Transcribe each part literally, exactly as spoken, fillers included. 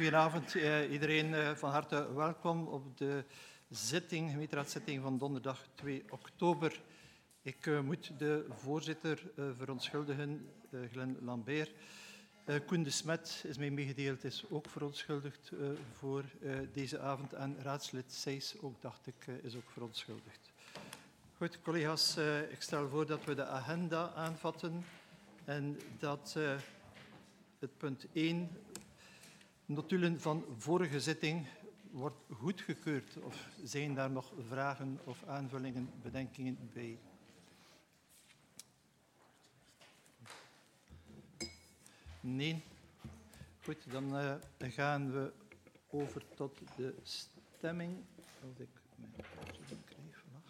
goedenavond. Uh, iedereen uh, van harte welkom op de zitting, gemeenteraadszitting van donderdag twee oktober. Ik uh, moet de voorzitter uh, verontschuldigen, uh, Glenn Lambert. Uh, Koen de Smet is mij meegedeeld, is ook verontschuldigd uh, voor uh, deze avond. En raadslid Seys, ook dacht ik, uh, is ook verontschuldigd. Goed, collega's, uh, ik stel voor dat we de agenda aanvatten en dat uh, het punt één, notulen van vorige zitting, wordt goedgekeurd. Of zijn daar nog vragen of aanvullingen, bedenkingen bij? Nee. Goed, dan uh, gaan we over tot de stemming. Als ik mijn pauze krijg vandaag.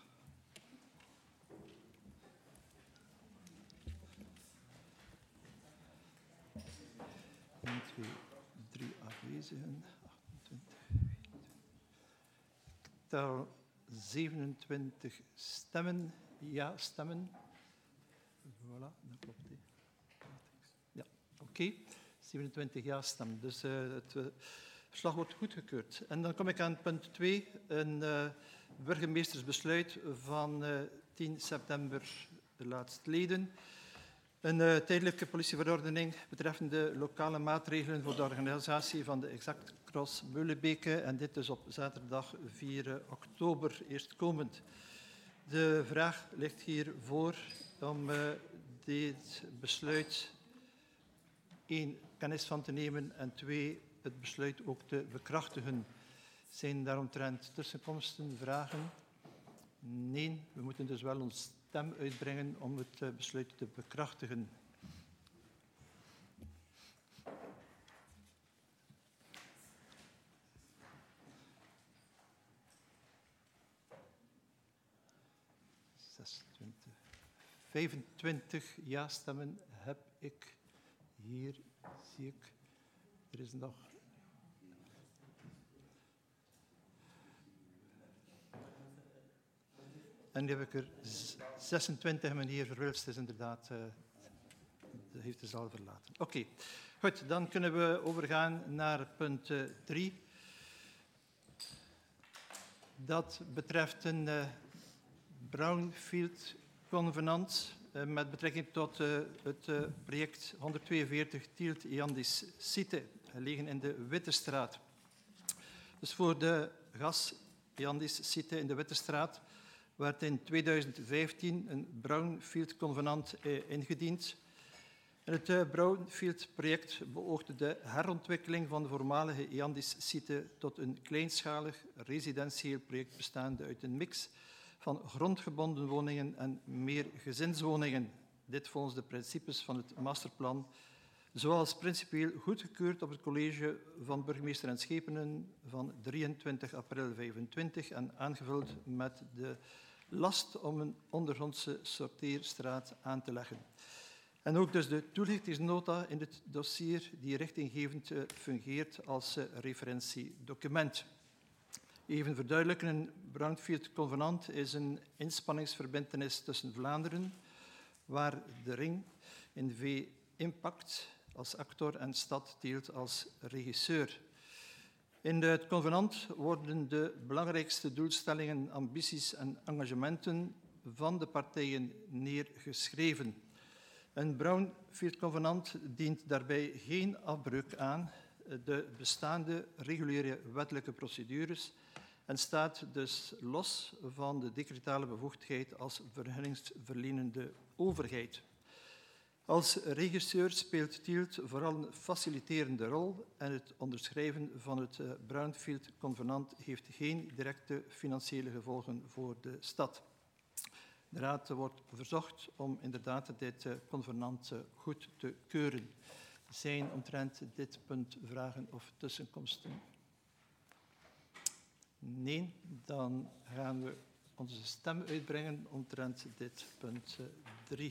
één, twee, drie afwezigen. achtentwintig. Ik tel zevenentwintig stemmen. Ja, stemmen. Voilà, dat klopt. He. Ja, oké. Okay. zevenentwintig ja-stemmen. Dus uh, het uh, verslag wordt goedgekeurd. En dan kom ik aan punt twee, een uh, burgemeestersbesluit van uh, tien september laatstleden. Een uh, tijdelijke politieverordening betreffende lokale maatregelen voor de organisatie van de Exact Cross Meulebeke. En dit is op zaterdag vier oktober eerstkomend. De vraag ligt hier voor om uh, dit besluit één, kennis van te nemen en twee, het besluit ook te bekrachtigen. Zijn daaromtrent tussenkomsten, vragen? Nee, we moeten dus wel ons stem uitbrengen om het besluit te bekrachtigen. zesentwintig, vijfentwintig ja-stemmen heb ik. Hier zie ik, er is nog... En die heb ik er zesentwintig, meneer Verwilst is inderdaad, uh, heeft de zaal verlaten. Oké, okay. Goed, dan kunnen we overgaan naar punt drie. Uh, Dat betreft een uh, brownfield convenant uh, met betrekking tot uh, het uh, project honderdtweeënveertig Tielt Eandis Site, gelegen in de Wittestraat. Dus voor de gas Eandis Site in de Wittestraat werd in tweeduizend vijftien een brownfield convenant uh, ingediend. En het uh, brownfield-project beoogde de herontwikkeling van de voormalige Eandis-site tot een kleinschalig residentieel project bestaande uit een mix van grondgebonden woningen en meergezinswoningen. Dit volgens de principes van het masterplan, zoals principieel goedgekeurd op het college van burgemeester en schepenen van drieëntwintig april vijfentwintig en aangevuld met de last om een ondergrondse sorteerstraat aan te leggen. En ook dus de toelichtingsnota in het dossier die richtinggevend fungeert als referentiedocument. Even verduidelijken, een brownfield convenant is een inspanningsverbintenis tussen Vlaanderen, waar de ring in V Impact als actor en stad Tielt als regisseur. In het convenant worden de belangrijkste doelstellingen, ambities en engagementen van de partijen neergeschreven. Een brownfield convenant dient daarbij geen afbreuk aan de bestaande reguliere wettelijke procedures en staat dus los van de decretale bevoegdheid als vergunningsverlenende overheid. Als regisseur speelt Tielt vooral een faciliterende rol en het onderschrijven van het brownfield convenant heeft geen directe financiële gevolgen voor de stad. De Raad wordt verzocht om inderdaad dit convenant goed te keuren. Zijn omtrent dit punt vragen of tussenkomsten? Nee, dan gaan we onze stem uitbrengen omtrent dit punt drie.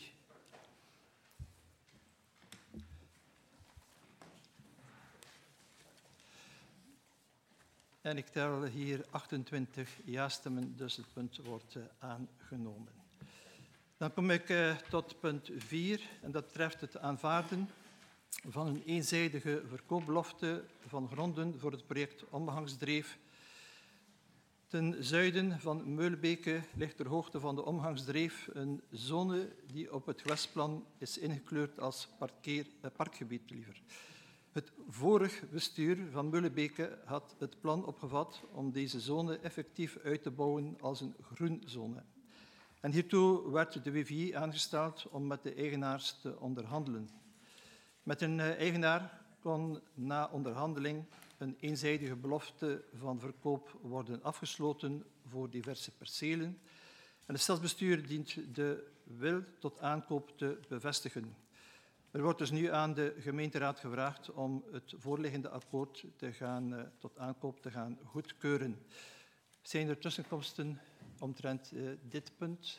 En ik tel hier achtentwintig ja-stemmen, dus het punt wordt aangenomen. Dan kom ik uh, tot punt vier, en dat betreft het aanvaarden van een eenzijdige verkoopbelofte van gronden voor het project Omgangsdreef. Ten zuiden van Meulbeke ligt ter hoogte van de Omgangsdreef een zone die op het gewestplan is ingekleurd als parkeer, eh, parkgebied. Liever. Het vorig bestuur van Meulbeke had het plan opgevat om deze zone effectief uit te bouwen als een groenzone. En hiertoe werd de W V I aangesteld om met de eigenaars te onderhandelen. Met een eigenaar kon na onderhandeling een eenzijdige belofte van verkoop worden afgesloten voor diverse percelen. En het stadsbestuur dient de wil tot aankoop te bevestigen. Er wordt dus nu aan de gemeenteraad gevraagd om het voorliggende akkoord te gaan, tot aankoop te gaan goedkeuren. Zijn er tussenkomsten omtrent uh, dit punt?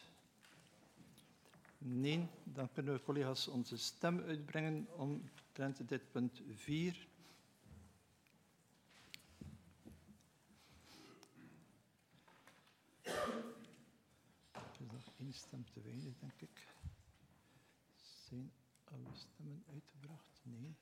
Nee, dan kunnen we collega's onze stem uitbrengen omtrent dit punt vier. Er is nog één stem te weinig, denk ik. Zijn alle stemmen uitgebracht? Nee.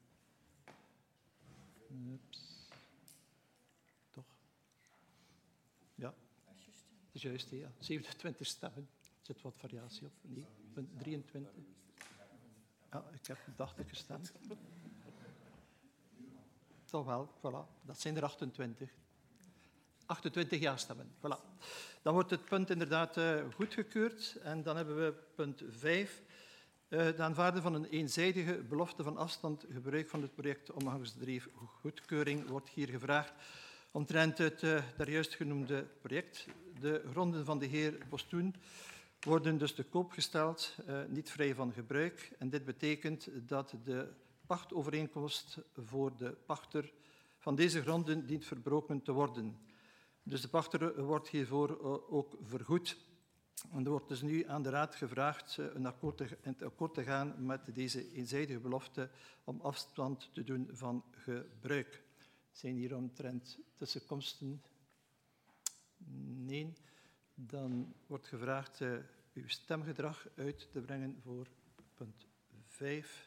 Ups. Toch? Ja. Het is juist, ja. zevenentwintig stemmen. Er zit wat variatie op. Nee, punt drieëntwintig. Ja, ik heb, dacht ik, gestemd. Toch wel, voilà. Dat zijn er achtentwintig. achtentwintig ja-stemmen, voilà. Dan wordt het punt inderdaad uh, goedgekeurd. En dan hebben we punt vijf. Uh, de aanvaarden van een eenzijdige belofte van afstand gebruik van het project Omgangsdreef goedkeuring wordt hier gevraagd. Omtrent het uh, daar juist genoemde project. De gronden van de heer Postoen worden dus te koop gesteld, uh, niet vrij van gebruik. En dit betekent dat de pachtovereenkomst voor de pachter van deze gronden dient verbroken te worden. Dus de pachter wordt hiervoor uh, ook vergoed. En er wordt dus nu aan de Raad gevraagd uh, een akkoord te, in het akkoord te gaan met deze eenzijdige belofte om afstand te doen van gebruik. Zijn hier omtrent tussenkomsten? Nee. Dan wordt gevraagd uh, uw stemgedrag uit te brengen voor punt vijf.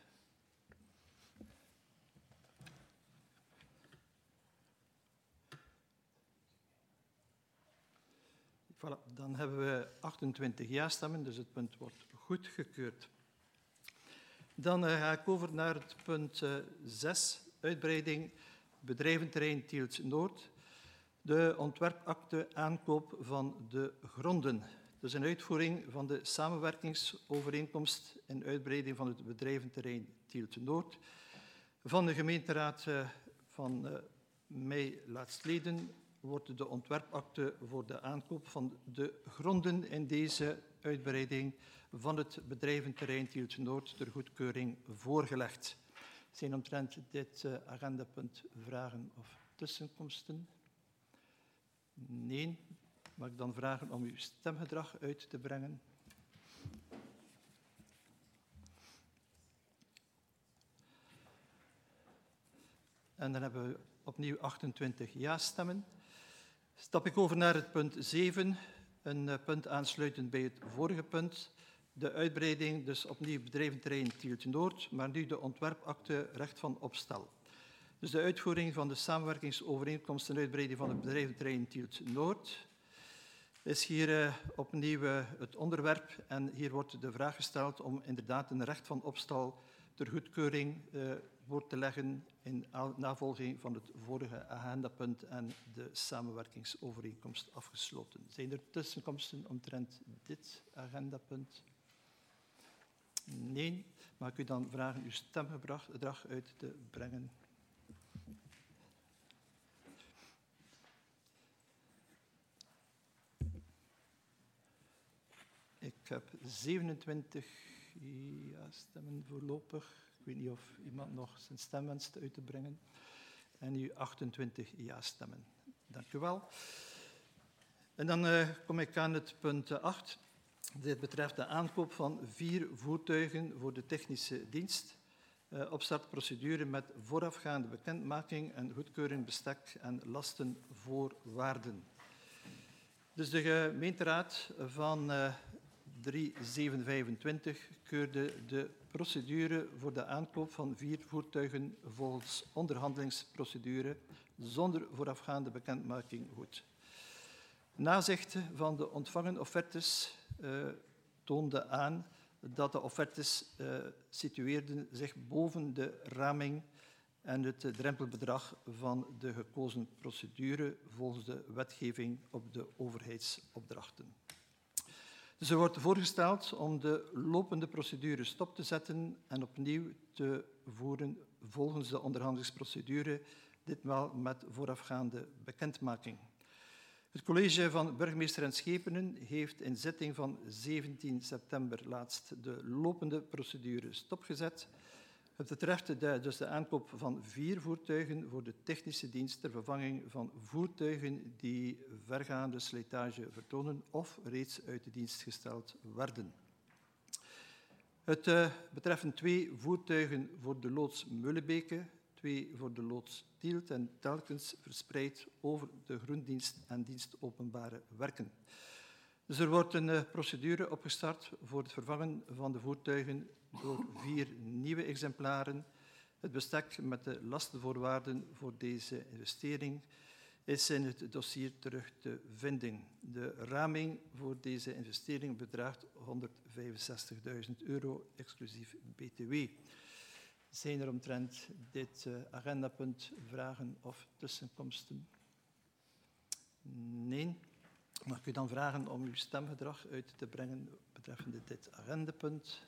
Voilà, dan hebben we achtentwintig ja-stemmen, dus het punt wordt goedgekeurd. Dan uh, ga ik over naar het punt uh, zes, uitbreiding bedrijventerrein Tielt Noord. De ontwerpakte aankoop van de gronden. Dus een uitvoering van de samenwerkingsovereenkomst en uitbreiding van het bedrijventerrein Tielt Noord. Van de gemeenteraad uh, van uh, mei laatstleden wordt de ontwerpakte voor de aankoop van de gronden in deze uitbreiding van het bedrijventerrein Tielt Noord ter goedkeuring voorgelegd. Zijn omtrent dit uh, agendapunt vragen of tussenkomsten? Nee. Mag ik dan vragen om uw stemgedrag uit te brengen? En dan hebben we opnieuw achtentwintig ja-stemmen. Stap ik over naar het punt zeven, een punt aansluitend bij het vorige punt. De uitbreiding, dus opnieuw bedrijventerrein Tielt Noord, maar nu de ontwerpakte recht van opstel. Dus de uitvoering van de samenwerkingsovereenkomst en uitbreiding van het bedrijventerrein Tielt Noord is hier uh, opnieuw uh, het onderwerp. En hier wordt de vraag gesteld om inderdaad een recht van opstal ter goedkeuring uh, voor te leggen in navolging van het vorige agendapunt en de samenwerkingsovereenkomst afgesloten. Zijn er tussenkomsten omtrent dit agendapunt? Nee. Mag ik u dan vragen uw stemgedrag uit te brengen? Ik heb zevenentwintig ja-stemmen voorlopig. Ik weet niet of iemand nog zijn stem wenst uit te brengen. En nu achtentwintig ja-stemmen. Dank u wel. En dan uh, kom ik aan het punt acht. Dit betreft de aankoop van vier voertuigen voor de technische dienst. Uh, opstartprocedure met voorafgaande bekendmaking en goedkeuring bestek en lastenvoorwaarden. Dus de gemeenteraad van uh, drie zeven vijfentwintig keurde de procedure voor de aankoop van vier voertuigen volgens onderhandelingsprocedure zonder voorafgaande bekendmaking goed. Nazichten van de ontvangen offertes uh, toonden aan dat de offertes uh, situeerden zich boven de raming en het drempelbedrag van de gekozen procedure volgens de wetgeving op de overheidsopdrachten. Dus er wordt voorgesteld om de lopende procedure stop te zetten en opnieuw te voeren volgens de onderhandelingsprocedure, ditmaal met voorafgaande bekendmaking. Het college van burgemeester en schepenen heeft in zitting van zeventien september laatst de lopende procedure stopgezet. Het betreft de, dus de aankoop van vier voertuigen voor de technische dienst ter vervanging van voertuigen die vergaande slijtage vertonen of reeds uit de dienst gesteld werden. Het uh, betreft twee voertuigen voor de loods Meulebeke, twee voor de loods Tielt en telkens verspreid over de groendienst en dienst openbare werken. Dus er wordt een uh, procedure opgestart voor het vervangen van de voertuigen door vier nieuwe exemplaren. Het bestek met de lastenvoorwaarden voor deze investering is in het dossier terug te vinden. De raming voor deze investering bedraagt honderdvijfenzestigduizend euro, exclusief B T W. Zijn er omtrent dit uh, agendapunt vragen of tussenkomsten? Nee. Mag ik u dan vragen om uw stemgedrag uit te brengen betreffende dit agendapunt?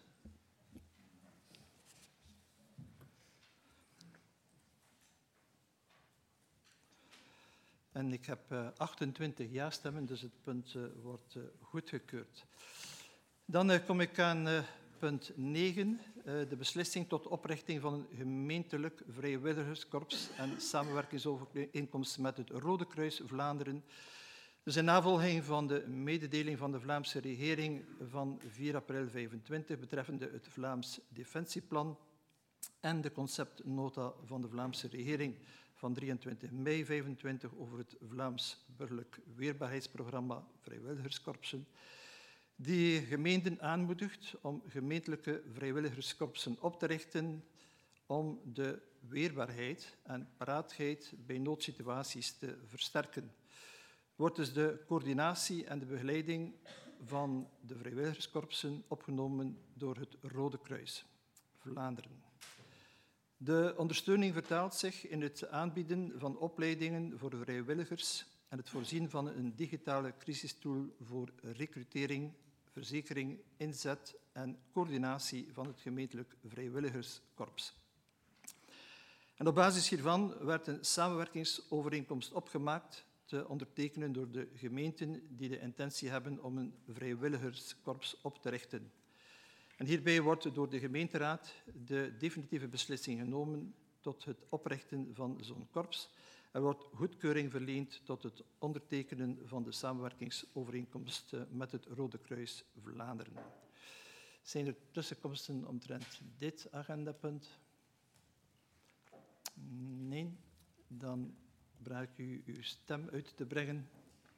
En ik heb uh, achtentwintig ja-stemmen, dus het punt uh, wordt uh, goedgekeurd. Dan uh, kom ik aan uh, punt negen, uh, de beslissing tot oprichting van een gemeentelijk vrijwilligerskorps en samenwerkingsovereenkomst met het Rode Kruis Vlaanderen. Dus in navolging van de mededeling van de Vlaamse regering van vier april vijfentwintig betreffende het Vlaams Defensieplan en de conceptnota van de Vlaamse regering van drieëntwintig mei vijfentwintig over het Vlaams Burgerlijk Weerbaarheidsprogramma Vrijwilligerskorpsen, die gemeenten aanmoedigt om gemeentelijke vrijwilligerskorpsen op te richten om de weerbaarheid en paraatheid bij noodsituaties te versterken. Wordt dus de coördinatie en de begeleiding van de vrijwilligerskorpsen opgenomen door het Rode Kruis Vlaanderen. De ondersteuning vertaalt zich in het aanbieden van opleidingen voor vrijwilligers en het voorzien van een digitale crisistool voor recrutering, verzekering, inzet en coördinatie van het gemeentelijk vrijwilligerskorps. En op basis hiervan werd een samenwerkingsovereenkomst opgemaakt te ondertekenen door de gemeenten die de intentie hebben om een vrijwilligerskorps op te richten. En hierbij wordt door de gemeenteraad de definitieve beslissing genomen tot het oprichten van zo'n korps. Er wordt goedkeuring verleend tot het ondertekenen van de samenwerkingsovereenkomst met het Rode Kruis Vlaanderen. Zijn er tussenkomsten omtrent dit agendapunt? Nee. Dan vraag ik u uw stem uit te brengen.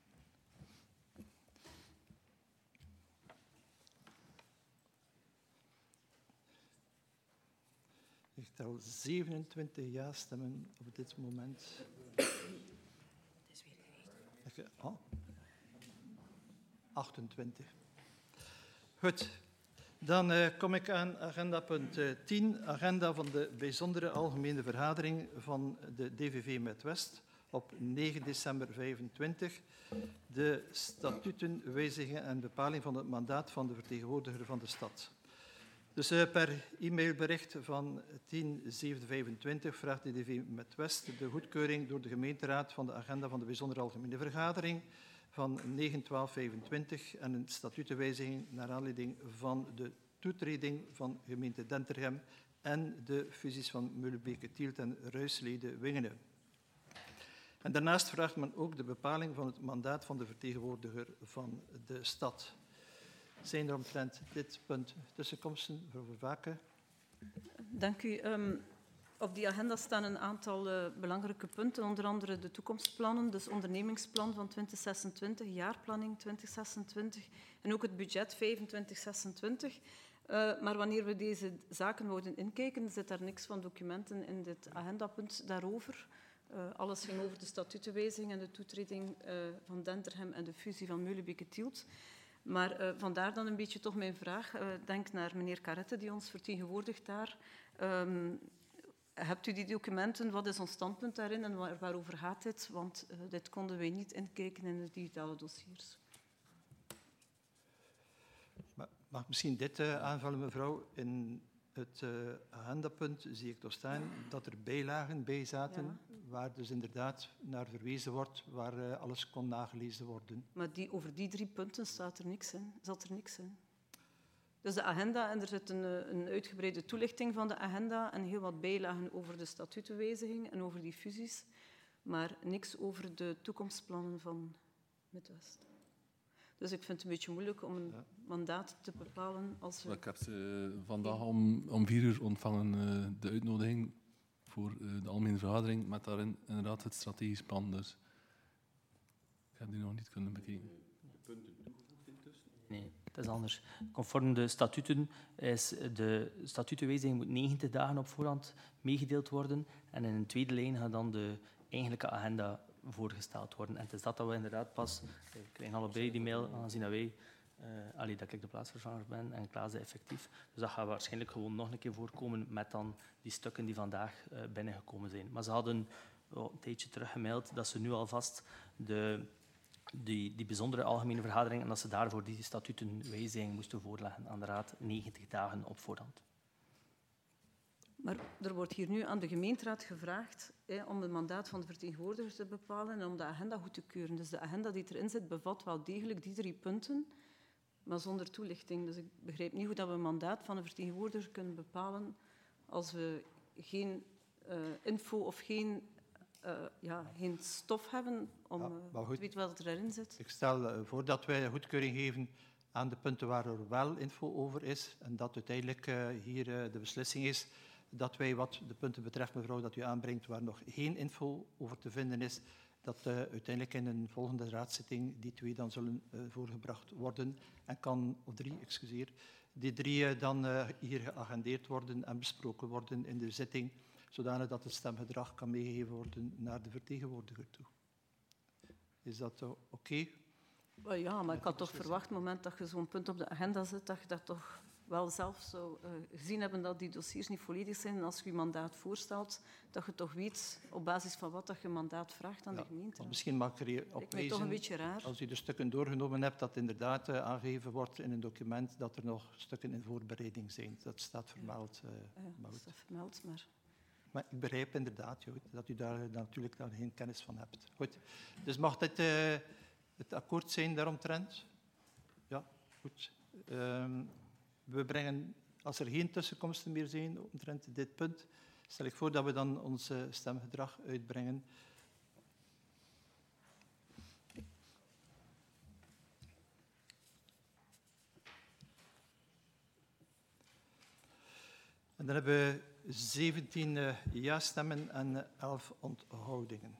Ik tel zevenentwintig ja-stemmen op dit moment. Het is weer geweest. Oh. achtentwintig. Goed. Dan uh, kom ik aan agendapunt uh, tien, agenda van de bijzondere algemene vergadering van de D V V Met-West op negen december vijfentwintig. De statuten, wijzigingen en bepaling van het mandaat van de vertegenwoordiger van de stad. Dus uh, per e-mailbericht van tien zeven vijfentwintig vraagt de D V V Met-West de goedkeuring door de gemeenteraad van de agenda van de bijzondere algemene vergadering van negen twaalf vijfentwintig en een statutenwijziging naar aanleiding van de toetreding van gemeente Dentergem en de fusies van Meulebeke, Tielt en Ruislede-Wingene. En daarnaast vraagt men ook de bepaling van het mandaat van de vertegenwoordiger van de stad. Zijn er omtrent dit punt tussenkomsten, mevrouw Vervaken? Dank u. Um, op die agenda staan een aantal uh, belangrijke punten, onder andere de toekomstplannen, dus ondernemingsplan van twintig zesentwintig, jaarplanning twintig zesentwintig en ook het budget vijfentwintig zesentwintig. Uh, maar wanneer we deze zaken wouden inkijken, zit er niks van documenten in dit agendapunt daarover. Uh, alles ging over de statutenwijziging en de toetreding uh, van Denterhem en de fusie van Meulenbeke-Tielt. Maar uh, vandaar dan een beetje toch mijn vraag. Uh, denk naar meneer Carrette, die ons vertegenwoordigt daar. Um, hebt u die documenten? Wat is ons standpunt daarin en waar, waarover gaat dit? Want uh, dit konden wij niet inkijken in de digitale dossiers. Mag ik misschien dit uh, aanvullen, mevrouw? In het uh, agendapunt zie ik toch staan dat er bijlagen bij zaten, ja. waar dus inderdaad naar verwezen wordt, waar uh, alles kon nagelezen worden. Maar die, over die drie punten staat er niks in. Zat er niks in. Dus de agenda, en er zit een, een uitgebreide toelichting van de agenda en heel wat bijlagen over de statutenwijziging en over die fusies, maar niks over de toekomstplannen van Midwest. Dus ik vind het een beetje moeilijk om een ja. mandaat te bepalen. Als we... Ik heb uh, vandaag om, om vier uur ontvangen uh, de uitnodiging voor uh, de algemene vergadering met daarin inderdaad het strategisch plan. Dus ik heb die nog niet kunnen bekijken. Nee, dat is anders. Conform de statuten is de statutenwijziging moet negentig dagen op voorhand meegedeeld worden en in een tweede lijn gaat dan de eigenlijke agenda voorgesteld worden. En het is dat dat we inderdaad pas... We krijgen allebei die mail, aangezien dat wij... Uh, allee, dat ik de plaatsvervanger ben en Klaas is effectief. Dus dat gaat waarschijnlijk gewoon nog een keer voorkomen met dan die stukken die vandaag uh, binnengekomen zijn. Maar ze hadden oh, een tijdje terug gemaild dat ze nu alvast de, die, die bijzondere algemene vergadering en dat ze daarvoor die statutenwijziging moesten voorleggen aan de Raad negentig dagen op voorhand. Maar er wordt hier nu aan de gemeenteraad gevraagd hè, om het mandaat van de vertegenwoordiger te bepalen en om de agenda goed te keuren. Dus de agenda die erin zit bevat wel degelijk die drie punten, maar zonder toelichting. Dus ik begrijp niet hoe dat we een mandaat van een vertegenwoordiger kunnen bepalen als we geen uh, info of geen, uh, ja, geen stof hebben om ja, uh, te weten wat er erin zit. Ik stel uh, voor dat wij goedkeuring geven aan de punten waar er wel info over is en dat uiteindelijk uh, hier uh, de beslissing is dat wij, wat de punten betreft, mevrouw, dat u aanbrengt, waar nog geen info over te vinden is, dat uh, uiteindelijk in een volgende raadszitting die twee dan zullen uh, voorgebracht worden en kan, of drie, excuseer, die drie uh, dan uh, hier geagendeerd worden en besproken worden in de zitting, zodanig dat het stemgedrag kan meegegeven worden naar de vertegenwoordiger toe. Is dat uh, oké? Okay? Well, ja, maar ik had toch verwacht, op het moment dat je zo'n punt op de agenda zet, dat je dat toch wel zelf zou uh, gezien hebben dat die dossiers niet volledig zijn. En als je je mandaat voorstelt, dat je toch weet op basis van wat dat je mandaat vraagt aan ja, de gemeente. Misschien mag ik er op wijzen, toch een beetje raar. Als u de stukken doorgenomen hebt, dat inderdaad uh, aangegeven wordt in een document dat er nog stukken in voorbereiding zijn. Dat staat vermeld. Uh, ja, dat staat vermeld, maar... Maar ik begrijp inderdaad joh, dat u daar natuurlijk dan geen kennis van hebt. Goed. Dus mag dit uh, het akkoord zijn daaromtrent? Ja, goed. Um, We brengen, als er geen tussenkomsten meer zijn omtrent dit punt, stel ik voor dat we dan ons uh, stemgedrag uitbrengen. En dan hebben we zeventien uh, ja-stemmen en elf onthoudingen.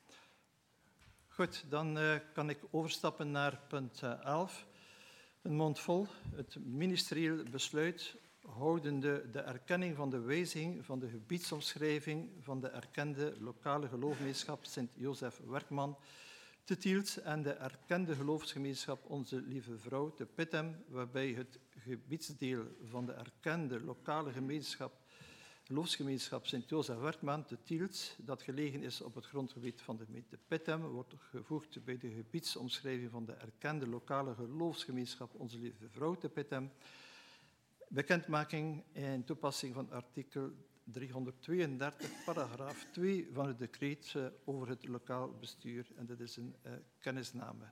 Goed, dan uh, kan ik overstappen naar punt uh, elf. Een mond vol, het ministerieel besluit houdende de erkenning van de wijziging van de gebiedsomschrijving van de erkende lokale geloofsgemeenschap Sint-Jozef Werkman te Tielt en de erkende geloofsgemeenschap Onze Lieve Vrouw te Pittem, waarbij het gebiedsdeel van de erkende lokale gemeenschap, geloofsgemeenschap Sint-Jozef Werkman te Tielt, dat gelegen is op het grondgebied van de gemeente Pittem, wordt gevoegd bij de gebiedsomschrijving van de erkende lokale geloofsgemeenschap Onze Lieve Vrouw te Pittem. Bekendmaking en toepassing van artikel driehonderdtweeëndertig, paragraaf twee van het decreet over het lokaal bestuur. En dat is een uh, kennisname.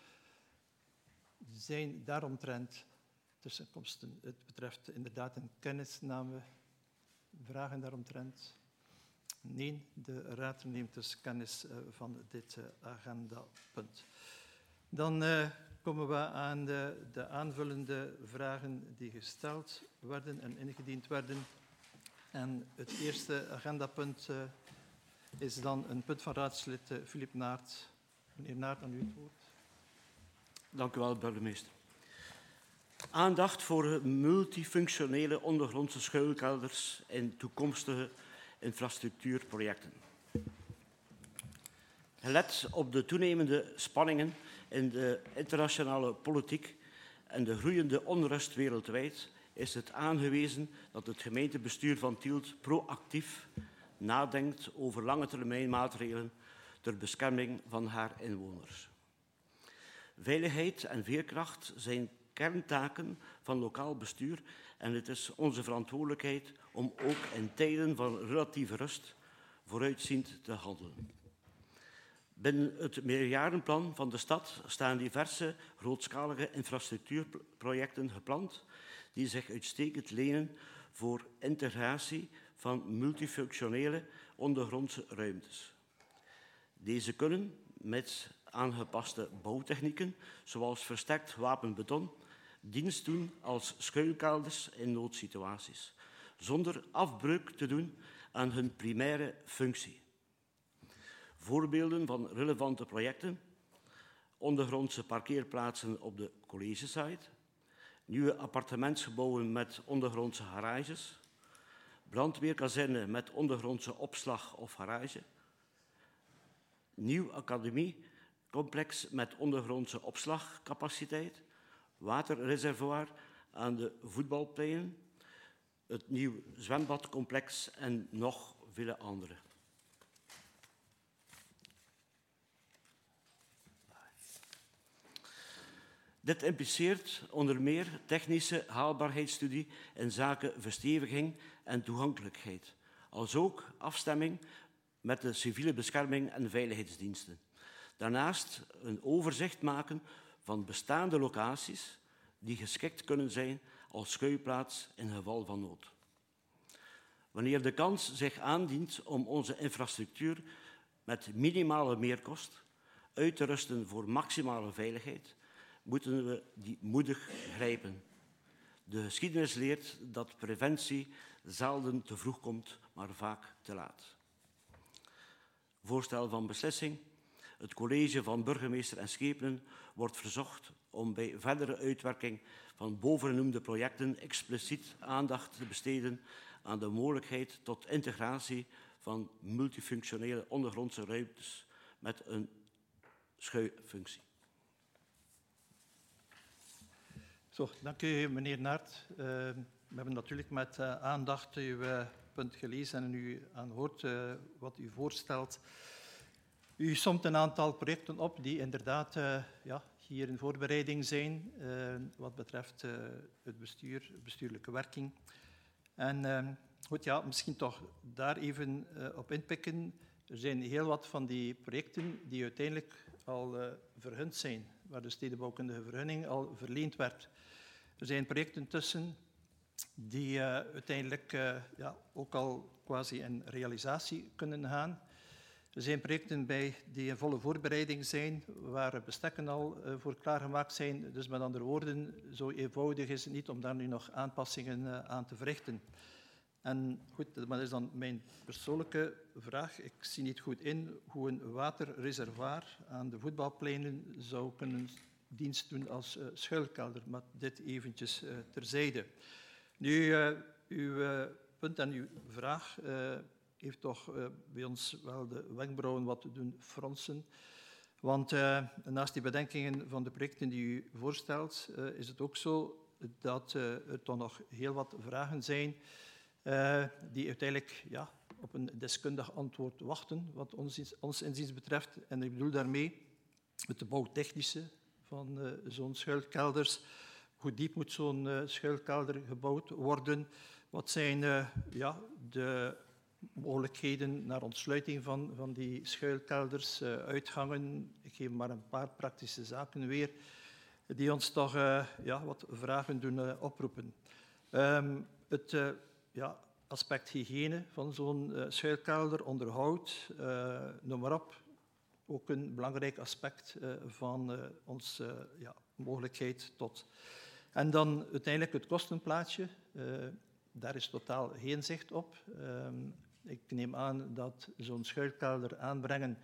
Zijn daaromtrent tussenkomsten? Het betreft inderdaad een kennisname. Vragen daaromtrent? Nee, de Raad neemt dus kennis uh, van dit uh, agendapunt. Dan uh, komen we aan de, de aanvullende vragen die gesteld werden en ingediend werden. En het eerste agendapunt uh, is dan een punt van raadslid uh, Filip Naert. Meneer Naert, aan u het woord. Dank u wel, burgemeester. Aandacht voor multifunctionele ondergrondse schuilkelders in toekomstige infrastructuurprojecten. Gelet op de toenemende spanningen in de internationale politiek en de groeiende onrust wereldwijd is het aangewezen dat het gemeentebestuur van Tielt proactief nadenkt over lange termijn maatregelen ter bescherming van haar inwoners. Veiligheid en veerkracht zijn kerntaken van lokaal bestuur en het is onze verantwoordelijkheid om ook in tijden van relatieve rust vooruitziend te handelen. Binnen het meerjarenplan van de stad staan diverse grootschalige infrastructuurprojecten gepland die zich uitstekend lenen voor integratie van multifunctionele ondergrondse ruimtes. Deze kunnen met aangepaste bouwtechnieken, zoals versterkt wapenbeton, dienst doen als schuilkelders in noodsituaties, zonder afbreuk te doen aan hun primaire functie. Voorbeelden van relevante projecten: ondergrondse parkeerplaatsen op de collegesite, nieuwe appartementsgebouwen met ondergrondse garages, brandweerkazerne met ondergrondse opslag of garage, nieuw academiecomplex met ondergrondse opslagcapaciteit, waterreservoir aan de voetbalpleinen, het nieuw zwembadcomplex en nog vele andere. Dit impliceert onder meer technische haalbaarheidsstudie in zaken versteviging en toegankelijkheid, alsook afstemming met de civiele bescherming en veiligheidsdiensten. Daarnaast een overzicht maken van bestaande locaties die geschikt kunnen zijn als schuilplaats in geval van nood. Wanneer de kans zich aandient om onze infrastructuur met minimale meerkost uit te rusten voor maximale veiligheid, moeten we die moedig grijpen. De geschiedenis leert dat preventie zelden te vroeg komt, maar vaak te laat. Voorstel van beslissing. Het college van burgemeester en schepenen wordt verzocht om bij verdere uitwerking van bovengenoemde projecten expliciet aandacht te besteden aan de mogelijkheid tot integratie van multifunctionele ondergrondse ruimtes met een schuilfunctie. Zo, dank u, meneer Naert. Uh, we hebben natuurlijk met uh, aandacht uw uh, punt gelezen en u aanhoord uh, wat u voorstelt. U somt een aantal projecten op die inderdaad uh, ja, hier in voorbereiding zijn uh, wat betreft uh, het bestuur, bestuurlijke werking. En uh, goed, ja, misschien toch daar even uh, op inpikken. Er zijn heel wat van die projecten die uiteindelijk al uh, vergund zijn, waar de stedenbouwkundige vergunning al verleend werd. Er zijn projecten tussen die uh, uiteindelijk uh, ja, ook al quasi in realisatie kunnen gaan. Er zijn projecten bij die in volle voorbereiding zijn, waar bestekken al uh, voor klaargemaakt zijn. Dus met andere woorden, zo eenvoudig is het niet om daar nu nog aanpassingen uh, aan te verrichten. En goed, dat is dan mijn persoonlijke vraag. Ik zie niet goed in hoe een waterreservoir aan de voetbalpleinen zou kunnen dienst doen als uh, schuilkelder, maar dit eventjes uh, terzijde. Nu, uh, uw uh, punt en uw vraag uh, heeft toch uh, bij ons wel de wenkbrauwen wat te doen fronsen. Want uh, naast die bedenkingen van de projecten die u voorstelt, uh, is het ook zo dat uh, er toch nog heel wat vragen zijn uh, die uiteindelijk ja, op een deskundig antwoord wachten, wat ons, ons inziens betreft. En ik bedoel daarmee het de bouwtechnische van uh, zo'n schuilkelders. Hoe diep moet zo'n uh, schuilkelder gebouwd worden? Wat zijn uh, ja, de mogelijkheden naar ontsluiting van, van die schuilkelders, uh, uitgangen? Ik geef maar een paar praktische zaken weer, die ons toch uh, ja, wat vragen doen uh, oproepen. Um, het uh, ja, aspect hygiëne van zo'n uh, schuilkelder, onderhoud, uh, noem maar op. Ook een belangrijk aspect uh, van uh, onze uh, ja, mogelijkheid tot. En dan uiteindelijk het kostenplaatje. Uh, daar is totaal geen zicht op. Uh, ik neem aan dat zo'n schuilkelder aanbrengen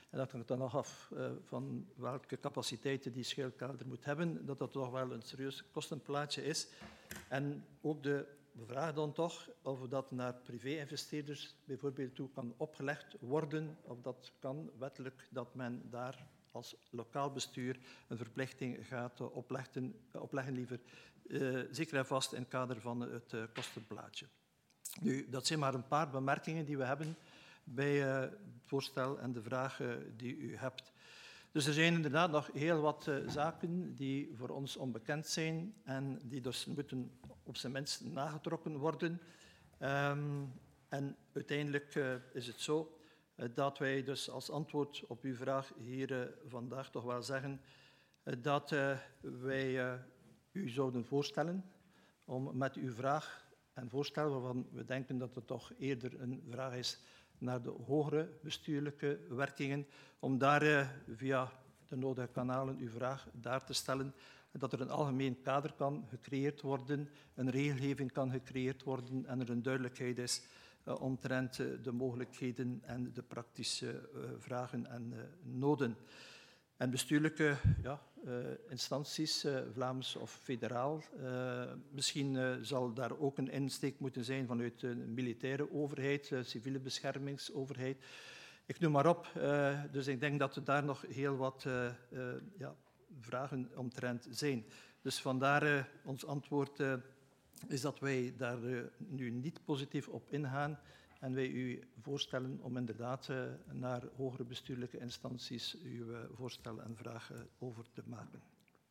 En dat hangt dan nog af uh, van welke capaciteiten die schuilkelder moet hebben, dat dat toch wel een serieus kostenplaatje is. En ook de vraag dan toch of dat naar privé-investeerders bijvoorbeeld toe kan opgelegd worden, of dat kan wettelijk dat men daar als lokaal bestuur een verplichting gaat uh, opleggen, uh, opleggen liever, uh, zeker en vast in het kader van het uh, kostenplaatje. Nu, dat zijn maar een paar bemerkingen die we hebben bij uh, het voorstel en de vraag uh, die u hebt. Dus er zijn inderdaad nog heel wat uh, zaken die voor ons onbekend zijn en die dus moeten op zijn minst nagetrokken worden. Um, en uiteindelijk uh, is het zo uh, dat wij dus als antwoord op uw vraag hier uh, vandaag toch wel zeggen uh, dat uh, wij uh, u zouden voorstellen om met uw vraag en voorstel waarvan we denken dat het toch eerder een vraag is naar de hogere bestuurlijke werkingen, om daar uh, via de nodige kanalen uw vraag daar te stellen, dat er een algemeen kader kan gecreëerd worden, een regelgeving kan gecreëerd worden en er een duidelijkheid is uh, omtrent uh, de mogelijkheden en de praktische uh, vragen en uh, noden. En bestuurlijke ja, uh, instanties, uh, Vlaams of federaal, uh, misschien uh, zal daar ook een insteek moeten zijn vanuit de militaire overheid, de civiele beschermingsoverheid. Ik noem maar op, uh, dus ik denk dat er daar nog heel wat uh, uh, ja, vragen omtrent zijn. Dus vandaar uh, ons antwoord uh, is dat wij daar uh, nu niet positief op ingaan en wij u voorstellen om inderdaad uh, naar hogere bestuurlijke instanties uw uh, voorstel en vraag uh, over te maken.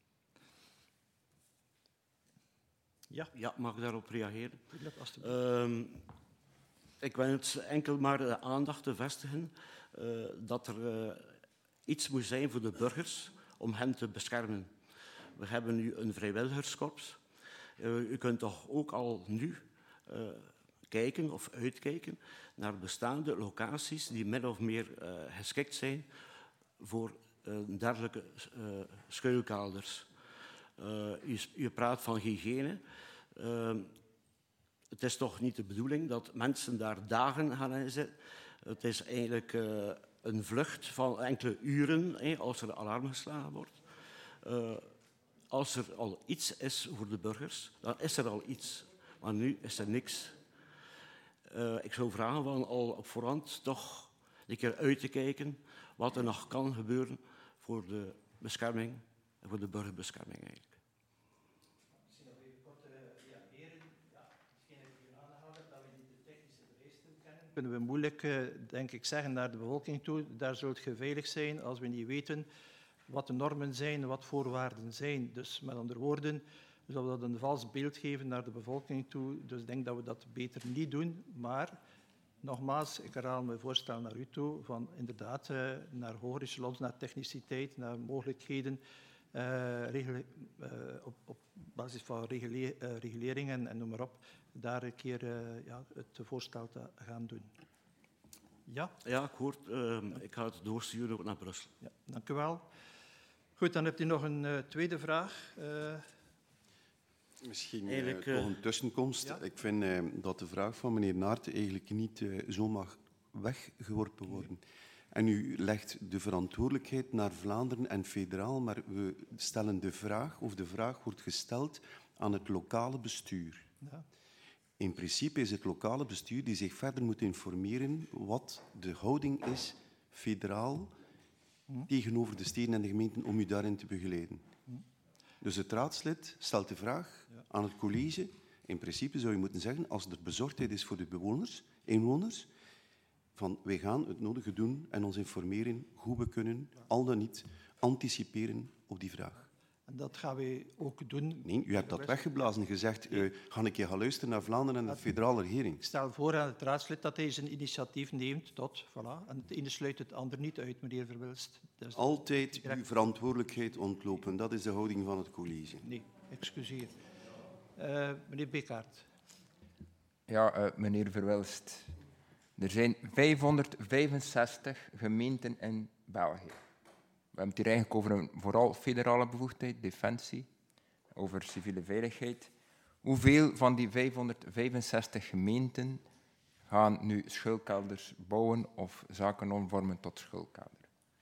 Ja. Ja, mag ik daarop reageren? Uh, ik wens enkel maar de aandacht te vestigen uh, dat er uh, iets moet zijn voor de burgers om hen te beschermen. We hebben nu een vrijwilligerskorps. Uh, u kunt toch ook al nu uh, kijken of uitkijken naar bestaande locaties die min of meer uh, geschikt zijn voor uh, dergelijke uh, schuilkelders. Uh, u, u praat van hygiëne. Uh, het is toch niet de bedoeling dat mensen daar dagen gaan inzitten. Het is eigenlijk uh, een vlucht van enkele uren eh, als er alarm geslagen wordt. Uh, als er al iets is voor de burgers, dan is er al iets. Maar nu is er niks. Uh, ik zou vragen van al op voorhand toch een keer uit te kijken wat er nog kan gebeuren voor de bescherming en voor de burgerbescherming eigenlijk. Misschien nog even kort reageren. Ja, misschien heb ik u aangehouden dat we niet de technische vereisten kennen. Kunnen we moeilijk, denk ik, zeggen naar de bevolking toe. Daar zult je veilig zijn als we niet weten wat de normen zijn, wat voorwaarden zijn. Dus met andere woorden, zullen we dat een vals beeld geven naar de bevolking toe. Dus ik denk dat we dat beter niet doen. Maar, nogmaals, ik herhaal mijn voorstel naar u toe, van inderdaad uh, naar hogere echelons, naar techniciteit, naar mogelijkheden, uh, regel, uh, op, op basis van regule, uh, regulering en, en noem maar op, daar een keer uh, ja, het voorstel te gaan doen. Ja? Ja, akkoord. Uh, ik ga het doorsturen ook naar Brussel. Ja, dank u wel. Goed, dan hebt u nog een uh, tweede vraag. Uh, Misschien uh, uh, nog een tussenkomst. Ja? Ik vind uh, dat de vraag van meneer Naert eigenlijk niet uh, zo mag weggeworpen worden. Nee. En u legt de verantwoordelijkheid naar Vlaanderen en federaal, maar we stellen de vraag, of de vraag wordt gesteld aan het lokale bestuur. Ja. In principe is het lokale bestuur die zich verder moet informeren wat de houding is, federaal, hm. tegenover de steden en de gemeenten, om u daarin te begeleiden. Hm. Dus het raadslid stelt de vraag ja. aan het college. In principe zou je moeten zeggen, als er bezorgdheid is voor de bewoners, inwoners, van wij gaan het nodige doen en ons informeren hoe we kunnen, ja. al dan niet, anticiperen op die vraag. En dat gaan we ook doen. Nee, u hebt dat weggeblazen. Gezegd, uh, ga ik gaan luisteren naar Vlaanderen en de federale regering. Ik stel voor aan het raadslid dat hij zijn initiatief neemt tot, voilà, en het ene sluit het ander niet uit, meneer Verwilst. Dus altijd direct... uw verantwoordelijkheid ontlopen. Dat is de houding van het college. Nee, excuseer. Uh, meneer Bekaert. Ja, uh, meneer Verwilst. Er zijn vijfhonderdvijfenzestig gemeenten in België. We hebben het hier eigenlijk over een vooral federale bevoegdheid, defensie, over civiele veiligheid. Hoeveel van die vijfhonderdvijfenzestig gemeenten gaan nu schuilkelders bouwen of zaken omvormen tot schuilkelder?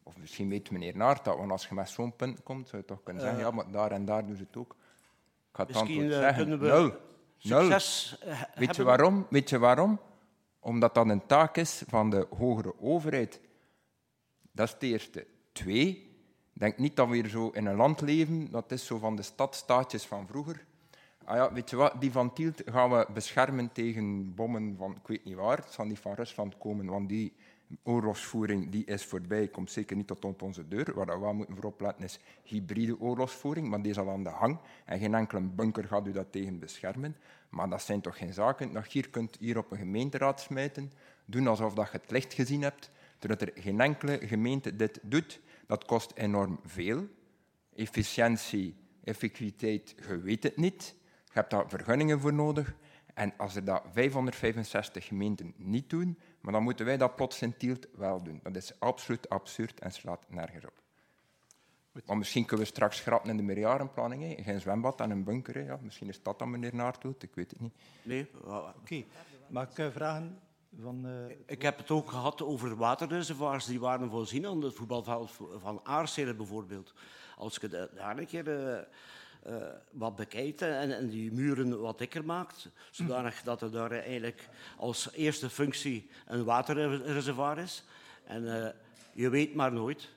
Of misschien weet meneer Naert dat, want als je met zo'n punt komt, zou je toch kunnen zeggen, Uh, ja, maar daar en daar doen ze het ook. Ik ga het Misschien antwoord uh, zeggen. kunnen we Nul. succes Nul. uh, Weet je waarom? Weet je waarom? Omdat dat een taak is van de hogere overheid. Dat is het eerste. Twee, denk niet dat we hier zo in een land leven, dat is zo van de stadstaatjes van vroeger. Ah ja, weet je wat, die van Tielt gaan we beschermen tegen bommen van, ik weet niet waar, het zal niet van Rusland komen, want die oorlogsvoering die is voorbij, komt zeker niet tot op onze deur. Waar we wel moeten voor opletten is hybride oorlogsvoering, maar die is al aan de hang en geen enkele bunker gaat u dat tegen beschermen. Maar dat zijn toch geen zaken dat je hier kunt hier op een gemeenteraad smijten, doen alsof dat je het licht gezien hebt, terwijl er geen enkele gemeente dit doet. Dat kost enorm veel. Efficiëntie, effectiviteit, je weet het niet. Je hebt daar vergunningen voor nodig. En als er dat vijfhonderdvijfenzestig gemeenten niet doen, maar dan moeten wij dat plots in Tielt wel doen. Dat is absoluut absurd en slaat nergens op. Maar misschien kunnen we straks schrappen in de meerjarenplanning. Hè. Geen zwembad en een bunker. Hè. Ja, misschien is dat dan meneer Naert doet, ik weet het niet. Nee. Oké, okay. Mag ik uh, vragen van... Uh... Ik heb het ook gehad over waterreservoirs die waren voorzien aan het voetbalveld van Aarsele bijvoorbeeld. Als je daar een keer uh, uh, wat bekijkt en, en die muren wat dikker maakt, zodanig dat er daar eigenlijk als eerste functie een waterreservoir is. En uh, je weet maar nooit.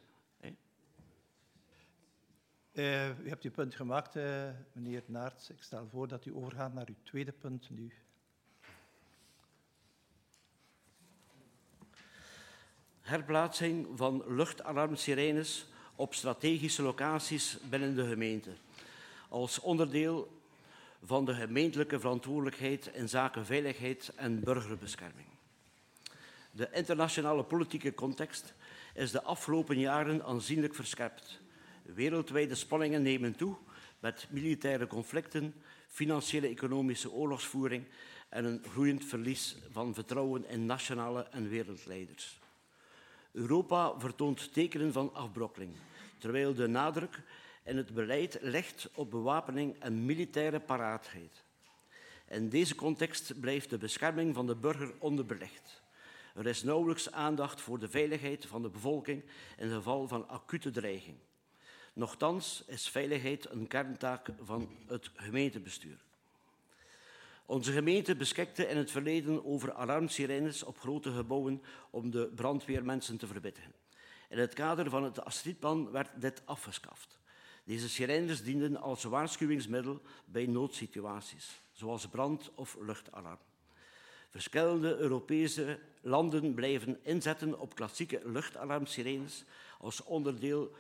Uh, u hebt uw punt gemaakt, uh, meneer Naert. Ik stel voor dat u overgaat naar uw tweede punt nu. Herplaatsing van luchtalarmsirenes op strategische locaties binnen de gemeente. Als onderdeel van de gemeentelijke verantwoordelijkheid in zaken veiligheid en burgerbescherming. De internationale politieke context is de afgelopen jaren aanzienlijk verscherpt. Wereldwijde spanningen nemen toe met militaire conflicten, financiële economische oorlogsvoering en een groeiend verlies van vertrouwen in nationale en wereldleiders. Europa vertoont tekenen van afbrokkeling, terwijl de nadruk in het beleid ligt op bewapening en militaire paraatheid. In deze context blijft de bescherming van de burger onderbelicht. Er is nauwelijks aandacht voor de veiligheid van de bevolking in geval van acute dreiging. Nochtans is veiligheid een kerntaak van het gemeentebestuur. Onze gemeente beschikte in het verleden over alarmsirenes op grote gebouwen om de brandweermensen te verwittigen. In het kader van het Astridplan werd dit afgeschaft. Deze sirenes dienden als waarschuwingsmiddel bij noodsituaties, zoals brand- of luchtalarm. Verschillende Europese landen blijven inzetten op klassieke luchtalarmsirenes als onderdeel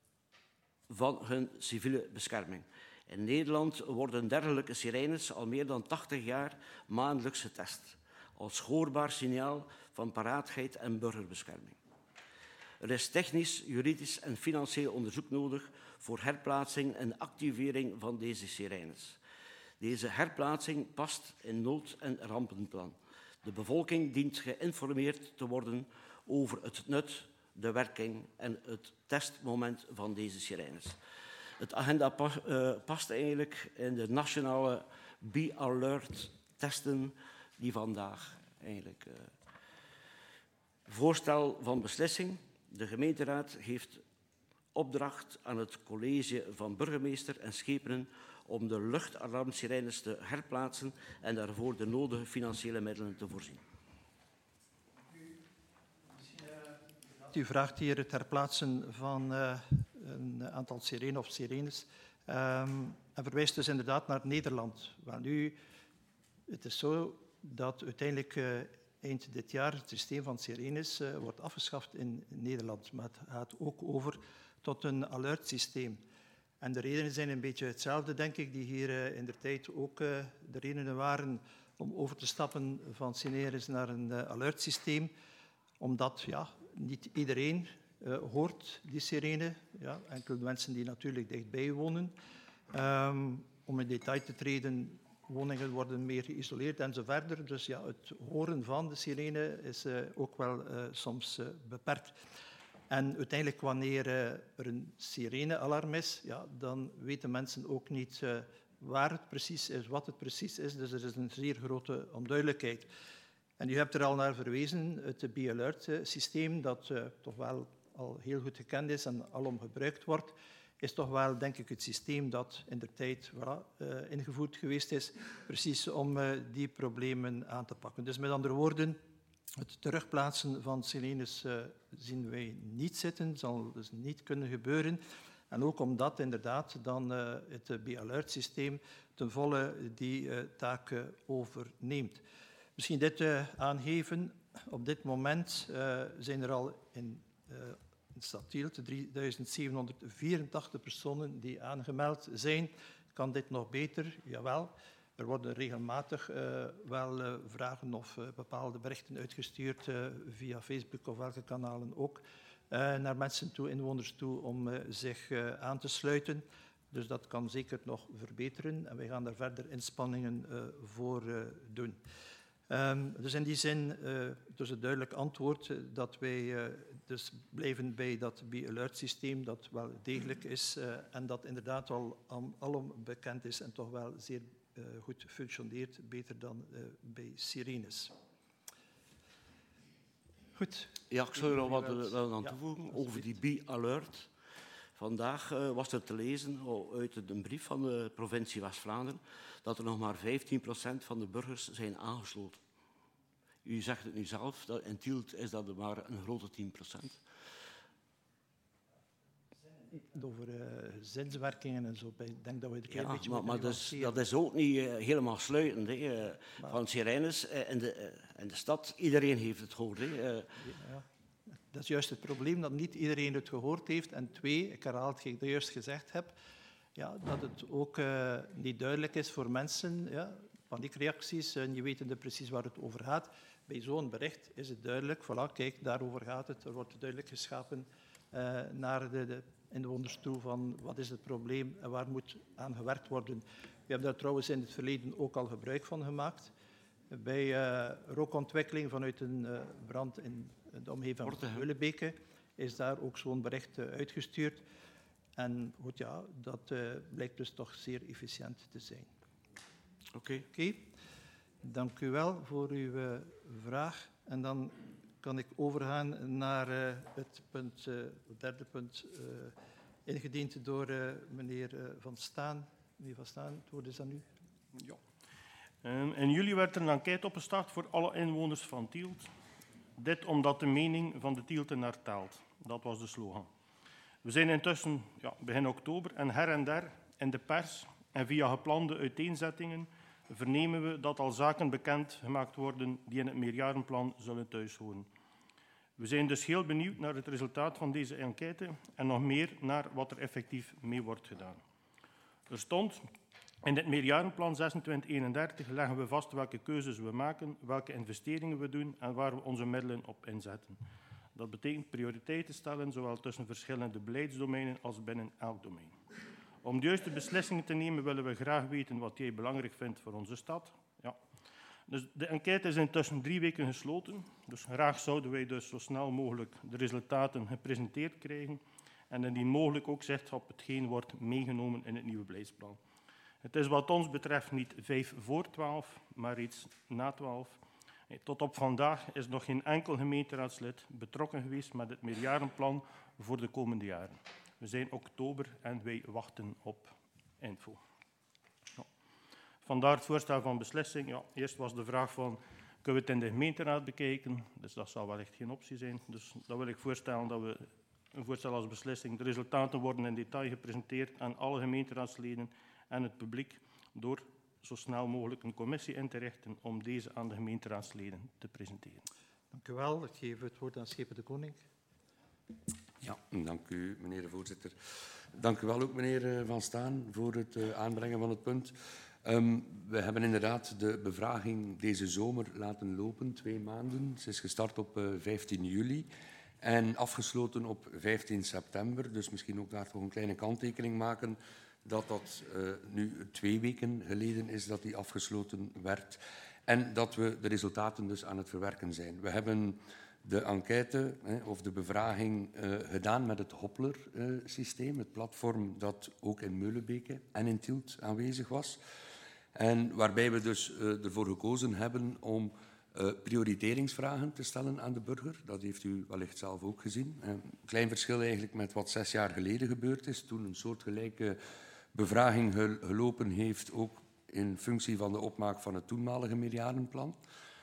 van hun civiele bescherming. In Nederland worden dergelijke sirenes al meer dan tachtig jaar maandelijks getest, als hoorbaar signaal van paraatheid en burgerbescherming. Er is technisch, juridisch en financieel onderzoek nodig voor herplaatsing en activering van deze sirenes. Deze herplaatsing past in nood- en rampenplan. De bevolking dient geïnformeerd te worden over het nut, de werking en het testmoment van deze sirenes. Het agenda pas, uh, past eigenlijk in de nationale Be Alert testen die vandaag eigenlijk... Uh, voorstel van beslissing. De gemeenteraad geeft opdracht aan het college van burgemeester en schepenen om de luchtalarmsirenes te herplaatsen en daarvoor de nodige financiële middelen te voorzien. U vraagt hier het herplaatsen van uh, een aantal sirenes of sirenes um, en verwijst dus inderdaad naar Nederland. Wel nu, het is zo dat uiteindelijk uh, eind dit jaar het systeem van sirenes uh, wordt afgeschaft in Nederland, maar het gaat ook over tot een alertsysteem. En de redenen zijn een beetje hetzelfde, denk ik, die hier uh, in de tijd ook uh, de redenen waren om over te stappen van sirenes naar een uh, alertsysteem, omdat ja, niet iedereen uh, hoort die sirene. Ja, enkele mensen die natuurlijk dichtbij wonen. Um, om in detail te treden, woningen worden meer geïsoleerd en zo verder. Dus ja, het horen van de sirene is uh, ook wel uh, soms uh, beperkt. En uiteindelijk, wanneer uh, er een sirenealarm is, ja, dan weten mensen ook niet uh, waar het precies is, wat het precies is. Dus er is een zeer grote onduidelijkheid. En u hebt er al naar verwezen, het Be Alert-systeem, dat uh, toch wel al heel goed gekend is en alom gebruikt wordt, is toch wel, denk ik, het systeem dat in de tijd voilà, uh, ingevoerd geweest is, precies om uh, die problemen aan te pakken. Dus met andere woorden, het terugplaatsen van sirenes uh, zien wij niet zitten, zal dus niet kunnen gebeuren. En ook omdat inderdaad dan uh, het B-alert-systeem ten volle die uh, taken overneemt. Misschien dit uh, aangeven. Op dit moment uh, zijn er al in uh, het stadtielt drieduizend zevenhonderdvierentachtig personen die aangemeld zijn. Kan dit nog beter? Jawel. Er worden regelmatig uh, wel uh, vragen of uh, bepaalde berichten uitgestuurd uh, via Facebook of welke kanalen ook uh, naar mensen toe, inwoners toe, om uh, zich uh, aan te sluiten. Dus dat kan zeker nog verbeteren en wij gaan daar verder inspanningen uh, voor uh, doen. Um, dus in die zin, uh, dus het duidelijk antwoord uh, dat wij uh, dus blijven bij dat B-alert-systeem dat wel degelijk is uh, en dat inderdaad al um, alom bekend is en toch wel zeer uh, goed functioneert, beter dan uh, bij sirenes. Goed. Ja, ik zou er nog wat uh, aan toevoegen ja, over die B-alert. Vandaag uh, was er te lezen oh, uit een brief van de provincie West-Vlaanderen dat er nog maar vijftien procent van de burgers zijn aangesloten. U zegt het nu zelf, dat in Tielt is dat maar een grote tien procent. Over uh, zinswerkingen en zo, ik denk dat we het een klein ja, beetje maar, maar dat, is, dat is ook niet uh, helemaal sluitend. Hè. Uh, van sirenes uh, in, de, uh, in de stad, iedereen heeft het gehoord. Hè. Uh, ja. Dat is juist het probleem, dat niet iedereen het gehoord heeft. En twee, ik herhaal het ik juist gezegd heb, ja, dat het ook uh, niet duidelijk is voor mensen, ja, paniekreacties, en je weet precies waar het over gaat. Bij zo'n bericht is het duidelijk, voilà, kijk, daarover gaat het. Er wordt duidelijk geschapen uh, naar de, de inwoners toe van wat is het probleem en waar moet aan gewerkt worden. We hebben daar trouwens in het verleden ook al gebruik van gemaakt. Bij uh, rookontwikkeling vanuit een uh, brand in de omgeving van Hullebeke is daar ook zo'n bericht uh, uitgestuurd. En goed, ja, dat uh, blijkt dus toch zeer efficiënt te zijn. Oké. Okay. Okay. Dank u wel voor uw uh, vraag. En dan kan ik overgaan naar uh, het, punt, uh, het derde punt, uh, ingediend door uh, meneer uh, Van Staan. Meneer Van Staan, het woord is aan u. Ja. Um, in juli werd er een enquête opgestart voor alle inwoners van Tielt. Dit omdat de mening van de Tieltenaar telt. Dat was de slogan. We zijn intussen ja, begin oktober en her en der in de pers en via geplande uiteenzettingen vernemen we dat al zaken bekend gemaakt worden die in het meerjarenplan zullen thuishoren. We zijn dus heel benieuwd naar het resultaat van deze enquête en nog meer naar wat er effectief mee wordt gedaan. Er stond in het meerjarenplan zesentwintig eenendertig leggen we vast welke keuzes we maken, welke investeringen we doen en waar we onze middelen op inzetten. Dat betekent prioriteiten stellen, zowel tussen verschillende beleidsdomeinen als binnen elk domein. Om de juiste beslissingen te nemen willen we graag weten wat jij belangrijk vindt voor onze stad. Ja. Dus de enquête is intussen drie weken gesloten. Dus graag zouden wij dus zo snel mogelijk de resultaten gepresenteerd krijgen en indien mogelijk ook zicht op hetgeen wordt meegenomen in het nieuwe beleidsplan. Het is wat ons betreft niet vijf voor twaalf, maar iets na twaalf. Tot op vandaag is nog geen enkel gemeenteraadslid betrokken geweest met het meerjarenplan voor de komende jaren. We zijn oktober en wij wachten op info. Ja. Vandaar het voorstel van beslissing. Ja, eerst was de vraag van, kunnen we het in de gemeenteraad bekijken? Dus dat zal wellicht geen optie zijn. Dus dan wil ik voorstellen dat we een voorstel als beslissing. De resultaten worden in detail gepresenteerd aan alle gemeenteraadsleden en het publiek door zo snel mogelijk een commissie in te richten om deze aan de gemeenteraadsleden te presenteren. Dank u wel. Ik geef het woord aan Schepen de Koning. Ja, dank u, meneer de voorzitter. Dank u wel ook, meneer Van Staan, voor het uh, aanbrengen van het punt. Um, we hebben inderdaad de bevraging deze zomer laten lopen, twee maanden. Ze is gestart op uh, vijftien juli en afgesloten op vijftien september. Dus misschien ook daar toch een kleine kanttekening maken dat dat uh, nu twee weken geleden is dat die afgesloten werd en dat we de resultaten dus aan het verwerken zijn. We hebben de enquête hè, of de bevraging uh, gedaan met het Hoppler-systeem, uh, het platform dat ook in Meulenbeke en in Tielt aanwezig was. En waarbij we dus uh, ervoor gekozen hebben om uh, prioriteringsvragen te stellen aan de burger. Dat heeft u wellicht zelf ook gezien. Een klein verschil eigenlijk met wat zes jaar geleden gebeurd is, toen een soortgelijke bevraging gelopen heeft, ook in functie van de opmaak van het toenmalige meerjarenplan,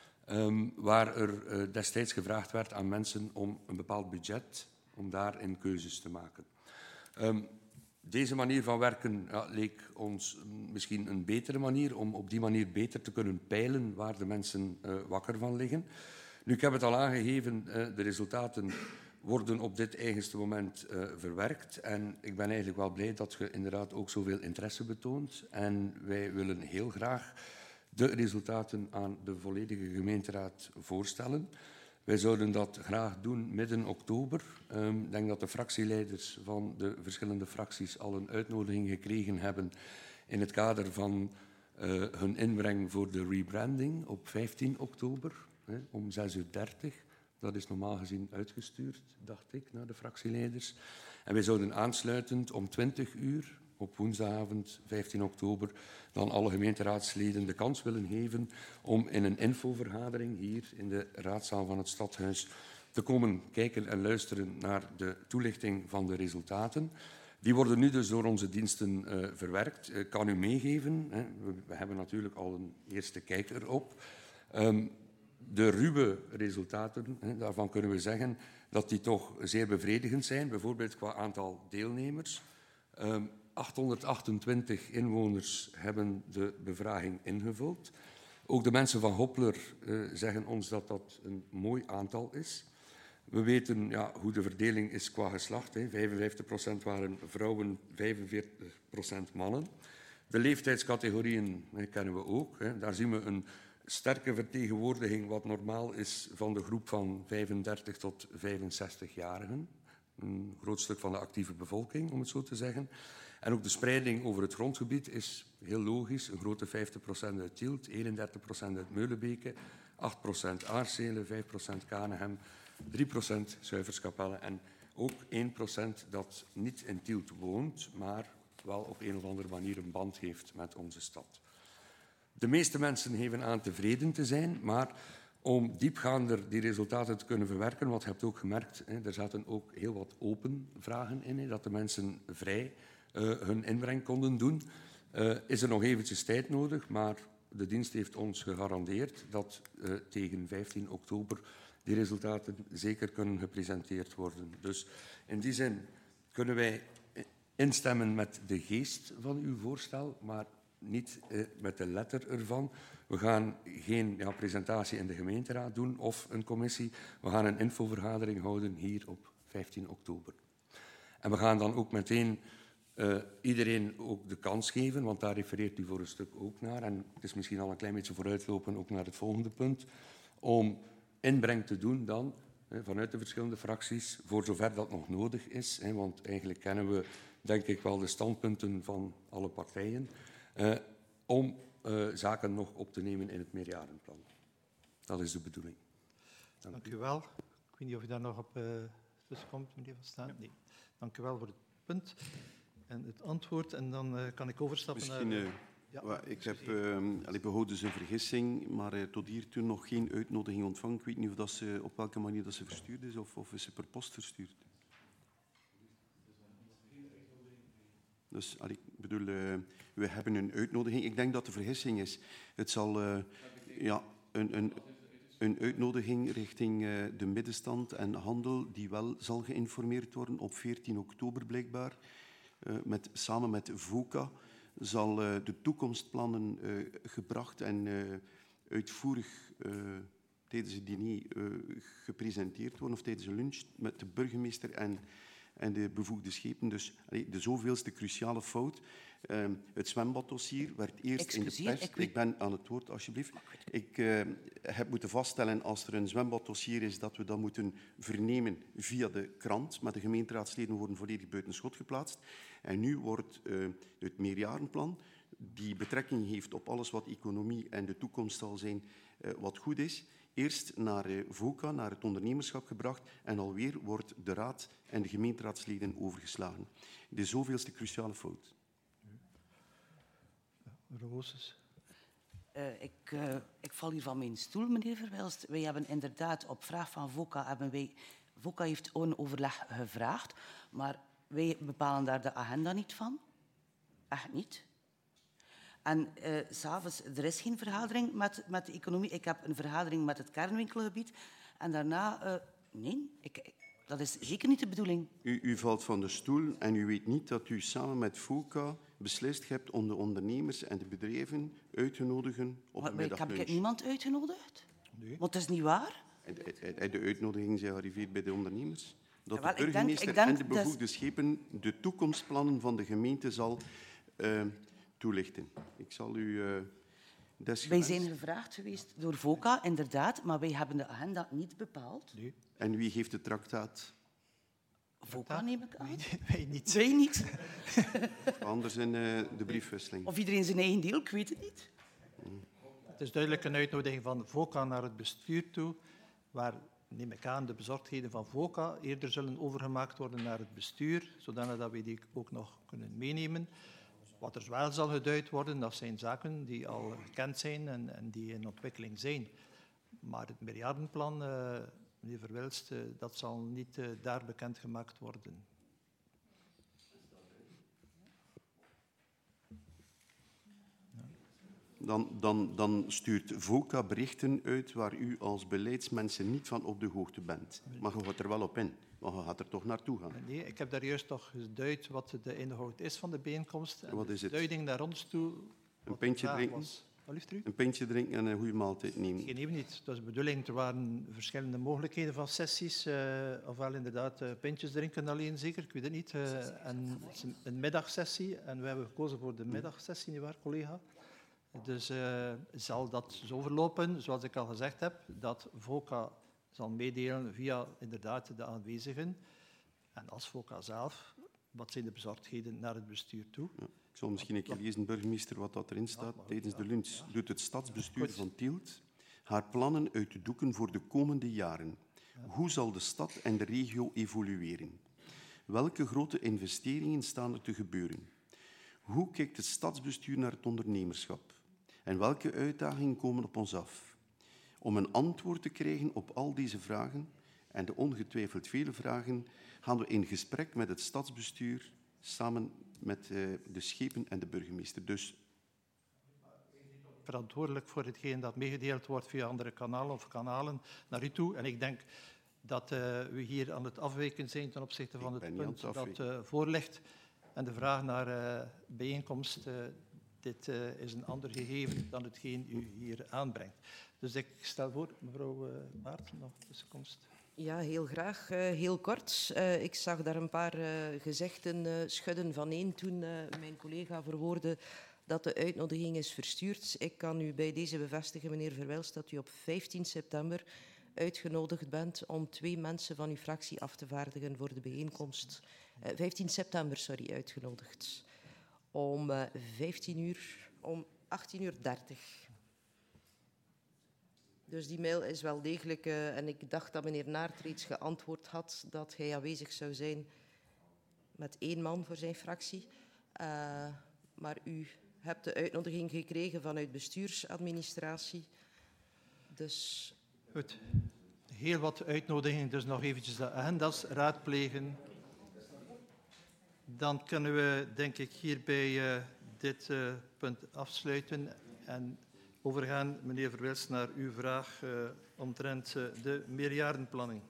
um, waar er uh, destijds gevraagd werd aan mensen om een bepaald budget, om daarin keuzes te maken. Um, Deze manier van werken ja, leek ons misschien een betere manier om op die manier beter te kunnen peilen waar de mensen uh, wakker van liggen. Nu, ik heb het al aangegeven, uh, de resultaten worden op dit eigenste moment uh, verwerkt. En ik ben eigenlijk wel blij dat je inderdaad ook zoveel interesse betoont. En wij willen heel graag de resultaten aan de volledige gemeenteraad voorstellen. Wij zouden dat graag doen midden oktober. Um, ik denk dat de fractieleiders van de verschillende fracties al een uitnodiging gekregen hebben in het kader van uh, hun inbreng voor de rebranding op vijftien oktober hè, om zes uur dertig. Dat is normaal gezien uitgestuurd, dacht ik, naar de fractieleiders. En wij zouden aansluitend om twintig uur op woensdagavond vijftien oktober dan alle gemeenteraadsleden de kans willen geven om in een infovergadering hier in de raadzaal van het Stadhuis te komen kijken en luisteren naar de toelichting van de resultaten. Die worden nu dus door onze diensten uh, verwerkt. Ik kan u meegeven, hè, we, we hebben natuurlijk al een eerste kijk erop. Um, de ruwe resultaten, hè, daarvan kunnen we zeggen dat die toch zeer bevredigend zijn, bijvoorbeeld qua aantal deelnemers. Um, achthonderdachtentwintig inwoners hebben de bevraging ingevuld. Ook de mensen van Hoppler uh, zeggen ons dat dat een mooi aantal is. We weten ja, hoe de verdeling is qua geslacht. Hè. vijfenvijftig procent waren vrouwen, vijfenveertig procent mannen. De leeftijdscategorieën hè, kennen we ook. Hè. Daar zien we een sterke vertegenwoordiging, wat normaal is, van de groep van vijfendertig tot vijfenzestig-jarigen. Een groot stuk van de actieve bevolking, om het zo te zeggen. En ook de spreiding over het grondgebied is heel logisch. Een grote vijftig procent uit Tielt, eenendertig procent uit Meulebeke, acht procent Aarsele, vijf procent Kanegem, drie procent Zuiverskapelle en ook één procent dat niet in Tielt woont, maar wel op een of andere manier een band heeft met onze stad. De meeste mensen geven aan tevreden te zijn, maar om diepgaander die resultaten te kunnen verwerken, want je hebt ook gemerkt, hè, er zaten ook heel wat open vragen in, hè, dat de mensen vrij uh, hun inbreng konden doen, uh, is er nog eventjes tijd nodig, maar de dienst heeft ons gegarandeerd dat uh, tegen vijftien oktober die resultaten zeker kunnen gepresenteerd worden. Dus in die zin kunnen wij instemmen met de geest van uw voorstel, maar niet uh, met de letter ervan. We gaan geen ja, presentatie in de gemeenteraad doen of een commissie. We gaan een infovergadering houden hier op vijftien oktober. En we gaan dan ook meteen uh, iedereen ook de kans geven, want daar refereert u voor een stuk ook naar. En het is misschien al een klein beetje vooruitlopen ook naar het volgende punt. Om inbreng te doen dan hè, vanuit de verschillende fracties, voor zover dat nog nodig is. Hè, want eigenlijk kennen we, denk ik, wel de standpunten van alle partijen. Uh, om uh, zaken nog op te nemen in het meerjarenplan. Dat is de bedoeling. Dank, Dank u. u wel. Ik weet niet of u daar nog op uh, tussenkomt, meneer Van Staan. Nee. Dank u wel voor het punt en het antwoord. En dan uh, kan ik overstappen Misschien, naar... Uh, ja, well, ik heb uh, allee, behouden zijn vergissing, maar uh, tot hiertoe nog geen uitnodiging ontvangen. Ik weet niet of dat ze, op welke manier dat ze verstuurd is of, of is ze per post verstuurd. Dus allee, ik bedoel, uh, we hebben een uitnodiging. Ik denk dat de vergissing is. Het zal uh, ja, een, een, een uitnodiging richting uh, de middenstand en handel die wel zal geïnformeerd worden op veertien oktober blijkbaar. Uh, met, samen met VOCA zal uh, de toekomstplannen uh, gebracht en uh, uitvoerig uh, tijdens het diner uh, gepresenteerd worden of tijdens een lunch met de burgemeester en en de bevoegde schepen. Dus allee, de zoveelste cruciale fout. Uh, het zwembaddossier werd eerst Excuseer, in de pers... Ik, weet... ik ben aan het woord, alsjeblieft. Ik uh, heb moeten vaststellen, als er een zwembaddossier is, dat we dat moeten vernemen via de krant. Maar de gemeenteraadsleden worden volledig buiten schot geplaatst. En nu wordt uh, het meerjarenplan, die betrekking heeft op alles wat economie en de toekomst zal zijn, uh, wat goed is, eerst naar uh, VOCA, naar het ondernemerschap gebracht en alweer wordt de raad en de gemeenteraadsleden overgeslagen. De zoveelste cruciale fout. Roosjes. Uh, ik, uh, ik val hier van mijn stoel, meneer Verwelst. Wij hebben inderdaad op vraag van VOCA... Hebben wij, VOCA heeft een overleg gevraagd, maar wij bepalen daar de agenda niet van. Echt niet. En uh, s'avonds, er is geen vergadering met, met de economie. Ik heb een vergadering met het kernwinkelgebied. En daarna... Uh, nee, ik, dat is zeker niet de bedoeling. U, u valt van de stoel en u weet niet dat u samen met VOCA beslist hebt om de ondernemers en de bedrijven uit te nodigen op maar, een maar middaglunch. Heb ik niemand uitgenodigd? Nee. Want dat is niet waar. En de, de, de uitnodiging is gearriveerd bij de ondernemers. Dat Jawel, de burgemeester ik denk, ik en denk de bevoegde schepen de toekomstplannen van de gemeente zal uh, toelichten. Ik zal u... Uh, wij zijn gevraagd geweest door VOCA, inderdaad, maar wij hebben de agenda niet bepaald. Nee. En wie geeft het traktaat? VOCA neem ik aan. Wij niet. Wij niet. Anders in uh, de briefwisseling. Of iedereen zijn eigen deel, ik weet het niet. Hmm. Het is duidelijk een uitnodiging van VOCA naar het bestuur toe, waar, neem ik aan, de bezorgdheden van VOCA eerder zullen overgemaakt worden naar het bestuur, zodat we die ook nog kunnen meenemen. Wat er wel zal geduid worden, dat zijn zaken die al gekend zijn en, en die in ontwikkeling zijn. Maar het meerjarenplan, uh, meneer Verwelst, uh, dat zal niet uh, daar bekendgemaakt worden. Dan, dan, dan stuurt VOCA berichten uit waar u als beleidsmensen niet van op de hoogte bent. Maar je gaat er wel op in. Maar je gaat er toch naartoe gaan. Nee, ik heb daar juist toch geduid wat de inhoud is van de bijeenkomst. En wat is het? De duiding naar ons toe... Een pintje drinken? Een pintje drinken en een goede maaltijd nemen? Geen even niet. Het was de bedoeling, er waren verschillende mogelijkheden van sessies. Uh, ofwel inderdaad uh, pintjes drinken alleen, zeker, ik weet het niet. Uh, en een middagsessie. En we hebben gekozen voor de middagsessie, nietwaar, collega? Dus uh, zal dat zo verlopen, zoals ik al gezegd heb, dat VOCA zal meedelen via inderdaad de aanwezigen. En als VOCA zelf, wat zijn de bezorgdheden naar het bestuur toe? Ja, ik zal misschien een keer lezen, burgemeester, wat dat erin staat. Ja, Tijdens de lunch ja. doet het stadsbestuur Goed. van Tielt haar plannen uit de doeken voor de komende jaren. Ja. Hoe zal de stad en de regio evolueren? Welke grote investeringen staan er te gebeuren? Hoe kijkt het stadsbestuur naar het ondernemerschap? En welke uitdagingen komen op ons af? Om een antwoord te krijgen op al deze vragen, en de ongetwijfeld vele vragen, gaan we in gesprek met het stadsbestuur, samen met uh, de schepen en de burgemeester. Dus verantwoordelijk voor hetgeen dat meegedeeld wordt via andere kanalen of kanalen naar u toe. En ik denk dat uh, we hier aan het afwijken zijn ten opzichte van het punt dat uh, voorligt. En de vraag naar uh, bijeenkomst, uh, dit uh, is een ander gegeven dan hetgeen u hier aanbrengt. Dus ik stel voor, mevrouw uh, Maarten, nog tussenkomst. Ja, heel graag. Uh, heel kort. Uh, ik zag daar een paar uh, gezegden uh, schudden van één toen uh, mijn collega verwoordde dat de uitnodiging is verstuurd. Ik kan u bij deze bevestigen, meneer Verwelst, dat u op vijftien september uitgenodigd bent om twee mensen van uw fractie af te vaardigen voor de bijeenkomst. Uh, vijftien september, sorry, uitgenodigd. Om uh, vijftien uur, om achttien uur dertig. Dus die mail is wel degelijk, uh, en ik dacht dat meneer Naert reeds geantwoord had dat hij aanwezig zou zijn met één man voor zijn fractie. Uh, maar u hebt de uitnodiging gekregen vanuit bestuursadministratie. Dus... Goed. Heel wat uitnodigingen, dus nog eventjes de agenda's raadplegen. Dan kunnen we, denk ik, hierbij uh, dit uh, punt afsluiten en overgaan, meneer Verwelst, naar uw vraag uh, omtrent uh, de meerjarenplanning.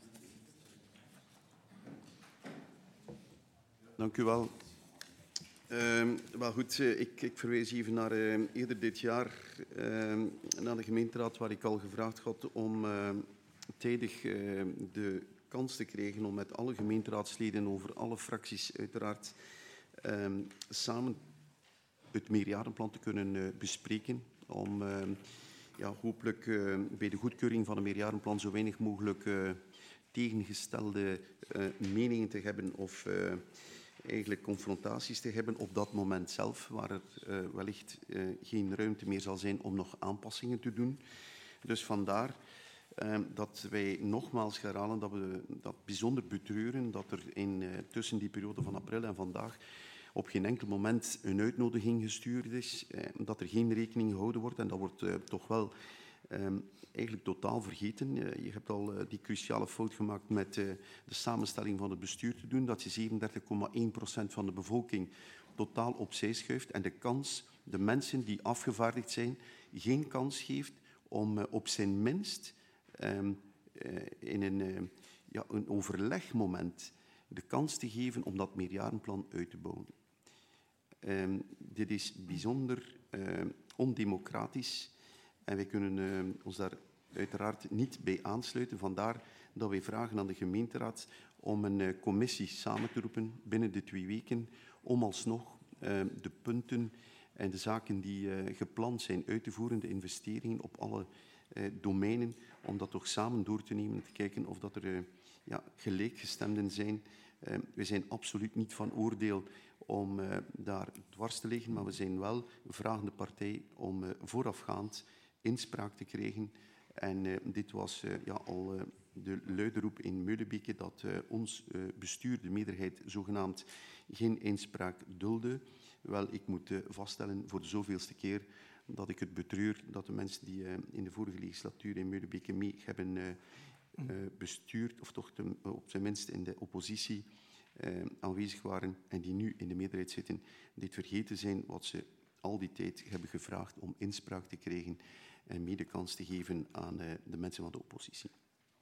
Dank u wel. Uh, wel goed, uh, ik, ik verwijs even naar uh, eerder dit jaar uh, naar de gemeenteraad, waar ik al gevraagd had om uh, tijdig uh, de kans te krijgen om met alle gemeenteraadsleden over alle fracties uiteraard uh, samen het meerjarenplan te kunnen uh, bespreken. Om uh, ja, hopelijk uh, bij de goedkeuring van een meerjarenplan zo weinig mogelijk uh, tegengestelde uh, meningen te hebben of uh, eigenlijk confrontaties te hebben op dat moment zelf, waar er uh, wellicht uh, geen ruimte meer zal zijn om nog aanpassingen te doen. Dus vandaar uh, dat wij nogmaals herhalen dat we dat bijzonder betreuren dat er in, uh, tussen die periode van april en vandaag op geen enkel moment een uitnodiging gestuurd is, eh, dat er geen rekening gehouden wordt. En dat wordt uh, toch wel uh, eigenlijk totaal vergeten. Uh, je hebt al uh, die cruciale fout gemaakt met uh, de samenstelling van het bestuur te doen, dat je zevenendertig komma één procent van de bevolking totaal opzij schuift en de kans, de mensen die afgevaardigd zijn, geen kans geeft om uh, op zijn minst um, uh, in een, uh, ja, een overlegmoment de kans te geven om dat meerjarenplan uit te bouwen. Um, dit is bijzonder uh, ondemocratisch en wij kunnen uh, ons daar uiteraard niet bij aansluiten. Vandaar dat wij vragen aan de gemeenteraad om een uh, commissie samen te roepen binnen de twee weken om alsnog uh, de punten en de zaken die uh, gepland zijn uit te voeren, de investeringen op alle uh, domeinen, om dat toch samen door te nemen en te kijken of dat er uh, ja, gelijkgestemden zijn. Uh, we zijn absoluut niet van oordeel om uh, daar dwars te liggen, maar we zijn wel een vragende partij om uh, voorafgaand inspraak te krijgen. En uh, dit was uh, ja, al uh, de luide roep in Meulebeke dat uh, ons uh, bestuur, de meerderheid, zogenaamd geen inspraak dulde. Wel, ik moet uh, vaststellen voor de zoveelste keer dat ik het betreur dat de mensen die uh, in de vorige legislatuur in Meulebeke mee hebben uh, uh, bestuurd, of toch te, uh, op zijn minst in de oppositie uh, aanwezig waren en die nu in de meerderheid zitten, dit vergeten zijn wat ze al die tijd hebben gevraagd om inspraak te krijgen en mede kans te geven aan uh, de mensen van de oppositie.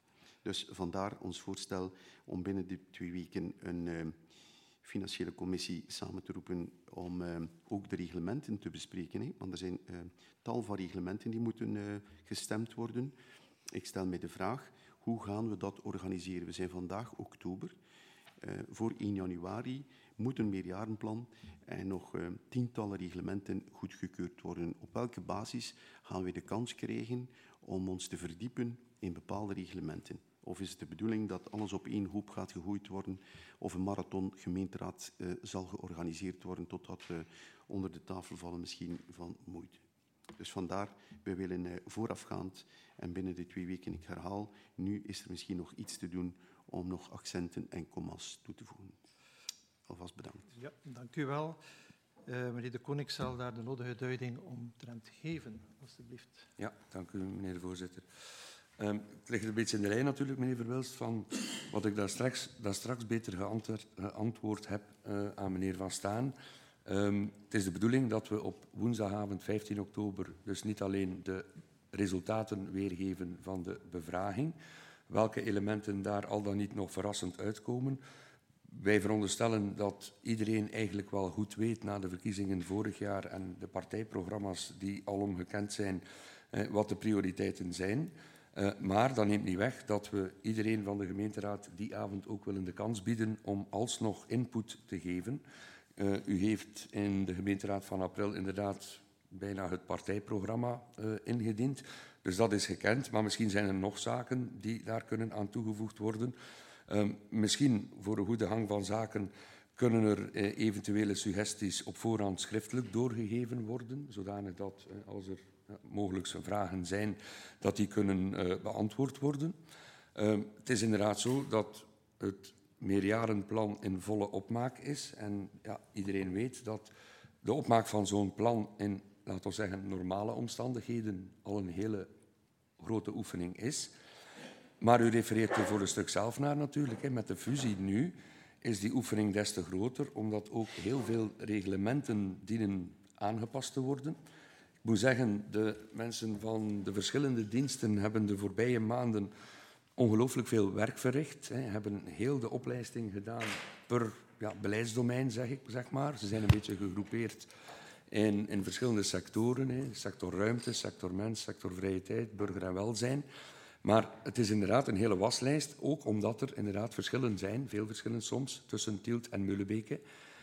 Dus vandaar ons voorstel om binnen die twee weken een uh, financiële commissie samen te roepen om uh, ook de reglementen te bespreken. Hè? Want er zijn uh, tal van reglementen die moeten uh, gestemd worden. Ik stel mij de vraag, hoe gaan we dat organiseren? We zijn vandaag oktober. Uh, voor één januari moet een meerjarenplan en nog uh, tientallen reglementen goedgekeurd worden. Op welke basis gaan we de kans krijgen om ons te verdiepen in bepaalde reglementen? Of is het de bedoeling dat alles op één hoop gaat gegooid worden of een marathon gemeenteraad uh, zal georganiseerd worden totdat we onder de tafel vallen misschien van moeite? Dus vandaar, wij willen uh, voorafgaand en binnen de twee weken, ik herhaal, nu is er misschien nog iets te doen om nog accenten en commas toe te voegen. Alvast bedankt. Ja, dank u wel. Uh, meneer De Koning zal daar de nodige duiding omtrent geven, alstublieft. Ja, dank u, meneer de voorzitter. Um, het ligt een beetje in de lijn natuurlijk, meneer Verwilst, van wat ik daar straks, daar straks beter geantwoord, geantwoord heb uh, aan meneer Van Staan. Um, het is de bedoeling dat we op woensdagavond vijftien oktober dus niet alleen de resultaten weergeven van de bevraging, welke elementen daar al dan niet nog verrassend uitkomen. Wij veronderstellen dat iedereen eigenlijk wel goed weet na de verkiezingen vorig jaar en de partijprogramma's die alom gekend zijn, eh, wat de prioriteiten zijn. Uh, maar dat neemt niet weg dat we iedereen van de gemeenteraad die avond ook willen de kans bieden om alsnog input te geven. Uh, u heeft in de gemeenteraad van april inderdaad bijna het partijprogramma uh, ingediend. Dus dat is gekend, maar misschien zijn er nog zaken die daar kunnen aan toegevoegd worden. Uh, misschien voor een goede gang van zaken kunnen er uh, eventuele suggesties op voorhand schriftelijk doorgegeven worden, zodanig dat uh, als er uh, mogelijk vragen zijn, dat die kunnen uh, beantwoord worden. Uh, het is inderdaad zo dat het meerjarenplan in volle opmaak is. En ja, iedereen weet dat de opmaak van zo'n plan in, laten we zeggen, normale omstandigheden al een hele grote oefening is. Maar u refereert er voor een stuk zelf naar natuurlijk. Hè. Met de fusie nu is die oefening des te groter, omdat ook heel veel reglementen dienen aangepast te worden. Ik moet zeggen, de mensen van de verschillende diensten hebben de voorbije maanden ongelooflijk veel werk verricht. Hè. Hebben heel de opleiding gedaan per ja, beleidsdomein, zeg ik, zeg maar. Ze zijn een beetje gegroepeerd in, in verschillende sectoren. Hè. Sector ruimte, sector mens, sector vrije tijd, burger en welzijn. Maar het is inderdaad een hele waslijst, ook omdat er inderdaad verschillen zijn, veel verschillen soms, tussen Tielt en Meulebeke.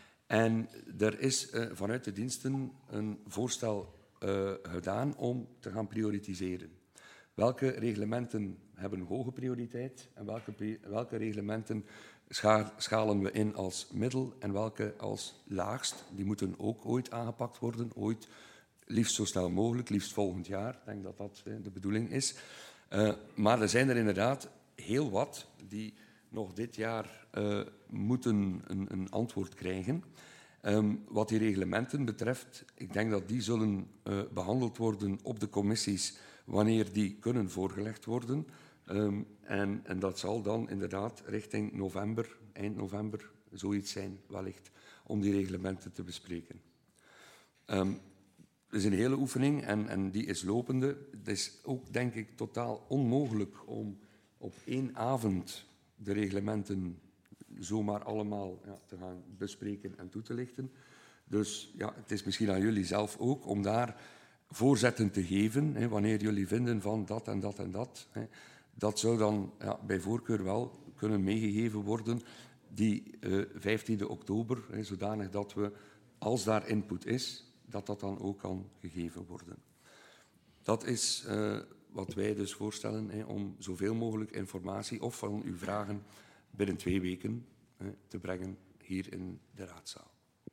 En er is uh, vanuit de diensten een voorstel uh, gedaan om te gaan prioritiseren. Welke reglementen hebben hoge prioriteit en welke, welke reglementen scha schalen we in als middel en welke als laagst? Die moeten ook ooit aangepakt worden, ooit liefst zo snel mogelijk, liefst volgend jaar. Ik denk dat dat uh, de bedoeling is. Uh, maar er zijn er inderdaad heel wat die nog dit jaar uh, moeten een, een antwoord krijgen. Um, wat die reglementen betreft, ik denk dat die zullen uh, behandeld worden op de commissies wanneer die kunnen voorgelegd worden. Um, en, en dat zal dan inderdaad richting november, eind november, zoiets zijn wellicht, om die reglementen te bespreken. Um, het is een hele oefening en, en die is lopende. Het is ook, denk ik, totaal onmogelijk om op één avond de reglementen zomaar allemaal ja, te gaan bespreken en toe te lichten. Dus ja, het is misschien aan jullie zelf ook om daar voorzetten te geven, hè, wanneer jullie vinden van dat en dat en dat. Hè. Dat zou dan ja, bij voorkeur wel kunnen meegegeven worden die uh, vijftiende oktober, hè, zodanig dat we, als daar input is, dat dat dan ook kan gegeven worden. Dat is uh, wat wij dus voorstellen, hè, om zoveel mogelijk informatie of van uw vragen binnen twee weken hè, te brengen hier in de raadzaal.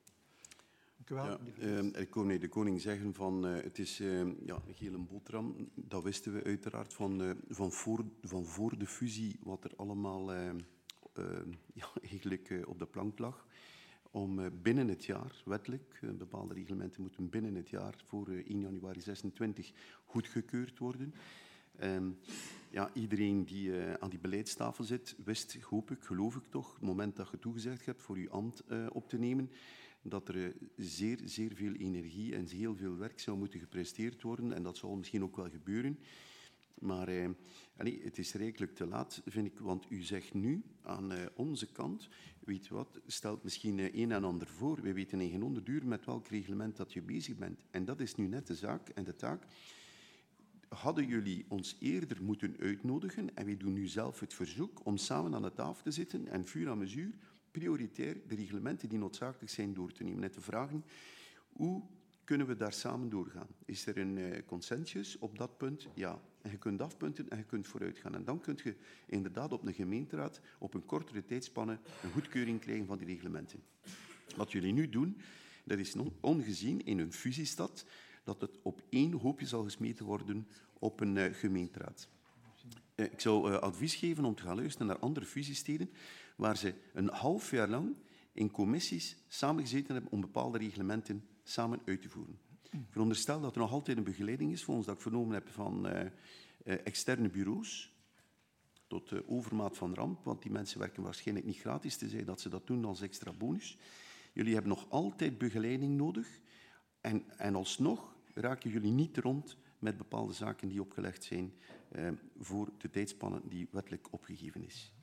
Ja, uh, ik kon de koning zeggen van uh, het is uh, ja, een gele boterham. Dat wisten we uiteraard van, uh, van, voor, van voor de fusie, wat er allemaal uh, uh, ja, eigenlijk uh, op de plank lag. Om uh, binnen het jaar, wettelijk, uh, bepaalde reglementen moeten binnen het jaar voor uh, één januari zesentwintig goedgekeurd worden. Um, ja, iedereen die uh, aan die beleidstafel zit, wist, hoop ik, geloof ik toch, het moment dat je toegezegd hebt voor je ambt uh, op te nemen, dat er uh, zeer, zeer veel energie en heel veel werk zou moeten gepresteerd worden. En dat zal misschien ook wel gebeuren. Maar uh, allez, het is rijkelijk te laat, vind ik, want u zegt nu aan uh, onze kant, weet je wat, stelt misschien uh, een en ander voor. We weten in geen honderd uur met welk reglement dat je bezig bent. En dat is nu net de zaak en de taak. Hadden jullie ons eerder moeten uitnodigen, en wij doen nu zelf het verzoek om samen aan de tafel te zitten en vuur aan mesuur prioritair de reglementen die noodzakelijk zijn door te nemen en te vragen hoe kunnen we daar samen doorgaan. Is er een uh, consensus op dat punt? Ja. En je kunt afpunten en je kunt vooruit gaan. En dan kun je inderdaad op een gemeenteraad op een kortere tijdspanne een goedkeuring krijgen van die reglementen. Wat jullie nu doen, dat is ongezien in een fusiestad, dat het op één hoopje zal gesmeten worden op een uh, gemeenteraad. Uh, ik zou uh, advies geven om te gaan luisteren naar andere fusiesteden, waar ze een half jaar lang in commissies samengezeten hebben om bepaalde reglementen samen uit te voeren. Ik veronderstel dat er nog altijd een begeleiding is, volgens dat ik vernomen heb van uh, uh, externe bureaus, tot uh, overmaat van ramp, want die mensen werken waarschijnlijk niet gratis, tenzij dat ze dat doen als extra bonus. Jullie hebben nog altijd begeleiding nodig en, en alsnog raken jullie niet rond met bepaalde zaken die opgelegd zijn uh, voor de tijdspanne die wettelijk opgegeven is.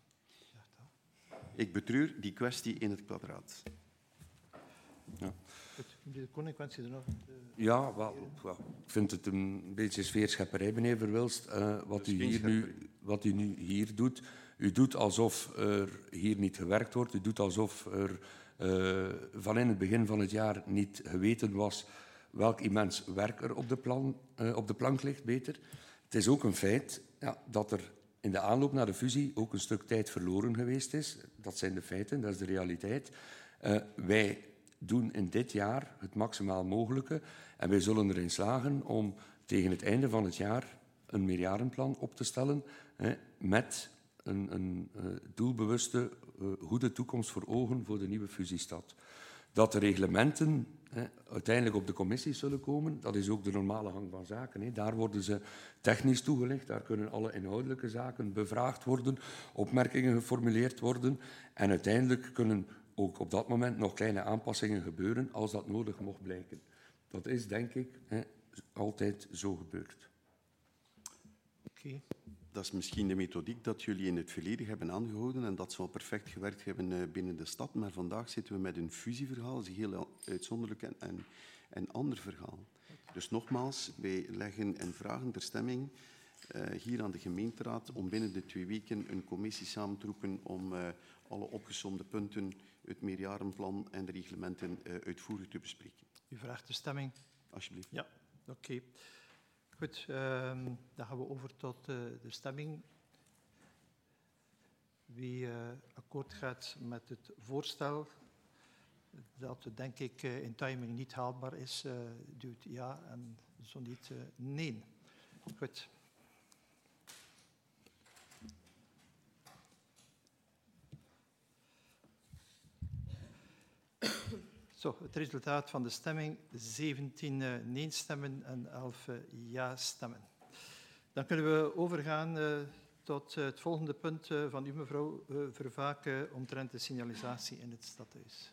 Ik betreur die kwestie in het kwadraat. Ja. De koning, wens je er nog? Ja, wel, wel, ik vind het een beetje sfeerschepperij, meneer Verwilst, uh, wat, u hier nu, wat u nu hier doet. U doet alsof er hier niet gewerkt wordt. U doet alsof er uh, van in het begin van het jaar niet geweten was welk immens werk er op de, plan, uh, op de plank ligt, beter. Het is ook een feit ja, dat er in de aanloop naar de fusie ook een stuk tijd verloren geweest is. Dat zijn de feiten, dat is de realiteit. Uh, wij doen in dit jaar het maximaal mogelijke en wij zullen erin slagen om tegen het einde van het jaar een meerjarenplan op te stellen hè, met een, een uh, doelbewuste, uh, goede toekomst voor ogen voor de nieuwe fusiestad. Dat de reglementen hè, uiteindelijk op de commissies zullen komen, dat is ook de normale gang van zaken. Hè. Daar worden ze technisch toegelicht, daar kunnen alle inhoudelijke zaken bevraagd worden, opmerkingen geformuleerd worden en uiteindelijk kunnen ook op dat moment nog kleine aanpassingen gebeuren als dat nodig mocht blijken. Dat is, denk ik, hè, altijd zo gebeurd. Okay. Dat is misschien de methodiek dat jullie in het verleden hebben aangehouden en dat zal perfect gewerkt hebben binnen de stad, maar vandaag zitten we met een fusieverhaal, dat is een heel uitzonderlijk en, en, en ander verhaal. Dus nogmaals, wij leggen en vragen ter stemming uh, hier aan de gemeenteraad om binnen de twee weken een commissie samen te roepen om uh, alle opgesomde punten, het meerjarenplan en de reglementen uh, uitvoerig te bespreken. U vraagt de stemming? Alsjeblieft. Ja, oké. Okay. Goed, uh, dan gaan we over tot uh, de stemming. Wie uh, akkoord gaat met het voorstel, dat denk ik uh, in timing niet haalbaar is, uh, duwt ja en zo niet uh, nee. Goed. Zo, het resultaat van de stemming, zeventien uh, nee-stemmen en elf uh, ja-stemmen. Dan kunnen we overgaan uh, tot uh, het volgende punt uh, van u, mevrouw uh, Vervaken, omtrent de signalisatie in het stadhuis.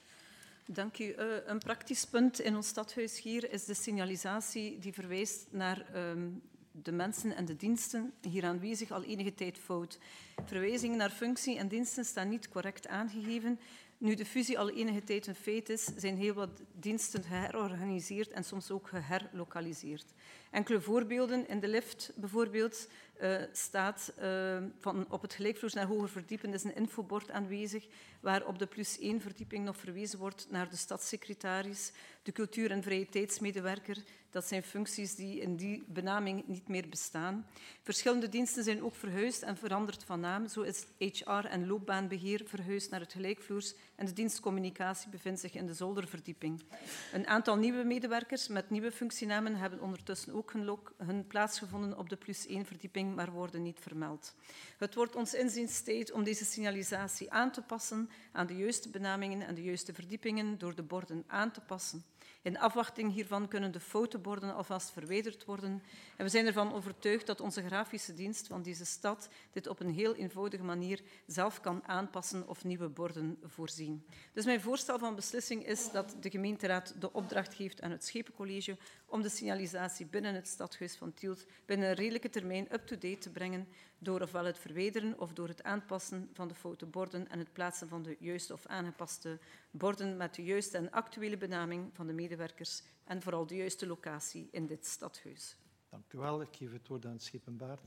Dank u. Uh, een praktisch punt in ons stadhuis hier is de signalisatie die verwijst naar um, de mensen en de diensten, hier aanwezig al enige tijd fout. Verwijzingen naar functie en diensten staan niet correct aangegeven. Nu de fusie al enige tijd een feit is, zijn heel wat diensten geherorganiseerd en soms ook geherlokaliseerd. Enkele voorbeelden. In de lift bijvoorbeeld uh, staat uh, van op het gelijkvloers naar hoger verdiepen is een infobord aanwezig, waar op de plus één verdieping nog verwezen wordt naar de stadssecretaris, de cultuur- en vrije tijdsmedewerker. Dat zijn functies die in die benaming niet meer bestaan. Verschillende diensten zijn ook verhuisd en veranderd van naam. Zo is H R en loopbaanbeheer verhuisd naar het gelijkvloers en de dienst communicatie bevindt zich in de zolderverdieping. Een aantal nieuwe medewerkers met nieuwe functienamen hebben ondertussen ook hun, lo- hun plaats gevonden op de plus één verdieping, maar worden niet vermeld. Het wordt ons inziens tijd om deze signalisatie aan te passen aan de juiste benamingen en de juiste verdiepingen door de borden aan te passen. In afwachting hiervan kunnen de fotoborden alvast verwijderd worden. En we zijn ervan overtuigd dat onze grafische dienst van deze stad dit op een heel eenvoudige manier zelf kan aanpassen of nieuwe borden voorzien. Dus mijn voorstel van beslissing is dat de gemeenteraad de opdracht geeft aan het Schepencollege om de signalisatie binnen het stadhuis van Tielt binnen een redelijke termijn up-to-date te brengen door ofwel het verwijderen of door het aanpassen van de fotoborden en het plaatsen van de juiste of aangepaste borden met de juiste en actuele benaming van de medewerkers en vooral de juiste locatie in dit stadhuis. Dank u wel. Ik geef het woord aan Schepenbaert.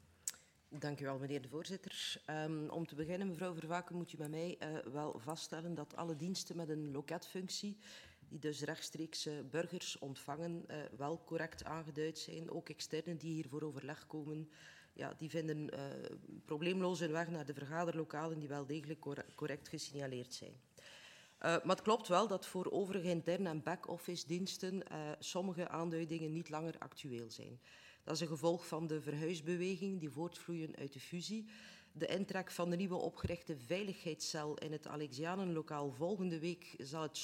Dank u wel, meneer de voorzitter. Um, om te beginnen, mevrouw Vervaken, moet u bij mij uh, wel vaststellen dat alle diensten met een loketfunctie, die dus rechtstreeks uh, burgers ontvangen, uh, wel correct aangeduid zijn. Ook externen die hier voor overleg komen, ja, die vinden uh, probleemloos hun weg naar de vergaderlokalen die wel degelijk cor- correct gesignaleerd zijn. Uh, maar het klopt wel dat voor overige interne en back-office diensten uh, sommige aanduidingen niet langer actueel zijn. Dat is een gevolg van de verhuisbeweging die voortvloeien uit de fusie. De intrek van de nieuwe opgerichte veiligheidscel in het Alexianenlokaal volgende week zal het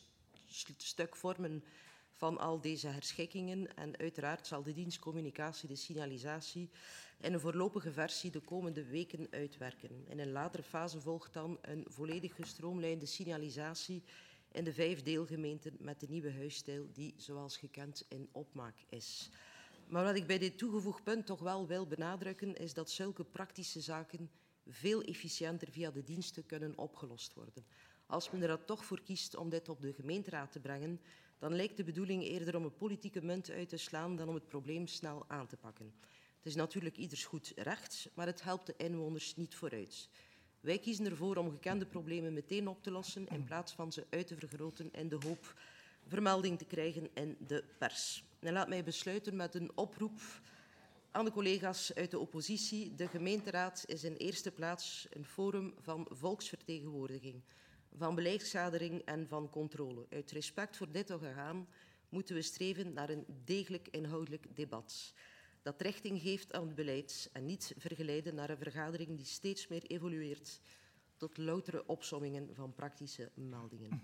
sluitstuk vormen van al deze herschikkingen. En uiteraard zal de dienst communicatie, de signalisatie, in een voorlopige versie de komende weken uitwerken. In een latere fase volgt dan een volledig gestroomlijnde signalisatie in de vijf deelgemeenten met de nieuwe huisstijl die, zoals gekend, in opmaak is. Maar wat ik bij dit toegevoegd punt toch wel wil benadrukken, is dat zulke praktische zaken veel efficiënter via de diensten kunnen opgelost worden. Als men er dan toch voor kiest om dit op de gemeenteraad te brengen, dan lijkt de bedoeling eerder om een politieke munt uit te slaan dan om het probleem snel aan te pakken. Het is natuurlijk ieders goed recht, maar het helpt de inwoners niet vooruit. Wij kiezen ervoor om gekende problemen meteen op te lossen in plaats van ze uit te vergroten in de hoop vermelding te krijgen in de pers. En laat mij besluiten met een oproep aan de collega's uit de oppositie. De gemeenteraad is in eerste plaats een forum van volksvertegenwoordiging, van beleidskadering en van controle. Uit respect voor dit orgaan moeten we streven naar een degelijk inhoudelijk debat dat richting geeft aan het beleid en niet vergeleiden naar een vergadering die steeds meer evolueert tot loutere opsommingen van praktische meldingen.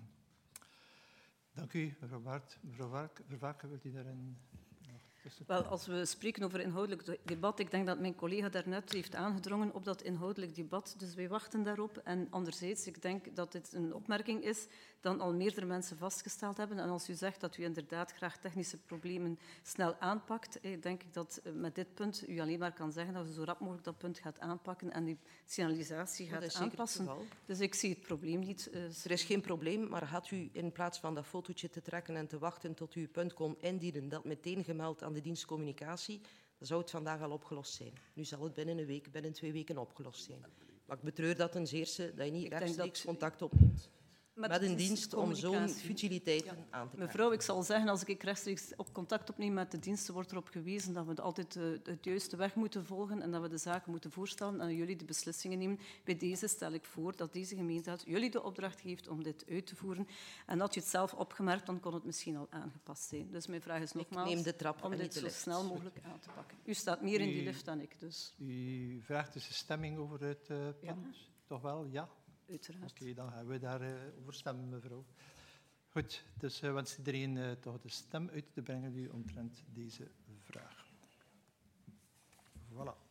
Dank u, mevrouw Baert. Mevrouw Vervaken, wilt u daarin nog tussen? Wel, als we spreken over inhoudelijk debat, ik denk dat mijn collega daarnet heeft aangedrongen op dat inhoudelijk debat, dus wij wachten daarop. En anderzijds, ik denk dat dit een opmerking is dan al meerdere mensen vastgesteld hebben. En als u zegt dat u inderdaad graag technische problemen snel aanpakt, denk ik dat met dit punt u alleen maar kan zeggen dat u zo rap mogelijk dat punt gaat aanpakken en die signalisatie gaat dat is aanpassen. Dus ik zie het probleem niet. Uh, er is geen probleem, maar had u in plaats van dat fotootje te trekken en te wachten tot u uw punt kon indienen, dat meteen gemeld aan de dienst communicatie, dan zou het vandaag al opgelost zijn. Nu zal het binnen een week, binnen twee weken opgelost zijn. Maar ik betreur dat ten zeerste dat je niet rechtstreeks contact opneemt met, met een dienst om zo'n futiliteiten ja. aan te pakken. Mevrouw, ik zal zeggen, als ik rechtstreeks op contact opneem met de diensten, wordt erop gewezen dat we altijd uh, het juiste weg moeten volgen en dat we de zaken moeten voorstellen en jullie de beslissingen nemen. Bij deze stel ik voor dat deze gemeenteraad jullie de opdracht geeft om dit uit te voeren. En had je het zelf opgemerkt, dan kon het misschien al aangepast zijn. Dus mijn vraag is nogmaals neem de trap om dit zo lift. snel mogelijk aan te pakken. U staat meer in die lift dan ik, dus. U vraagt dus een stemming over het uh, punt? Ja. Toch wel, ja? Uiteraard. Oké, okay, dan gaan we daarover uh, stemmen, mevrouw. Goed, dus uh, wens iedereen uh, toch de stem uit te brengen nu omtrent deze vraag. Voilà.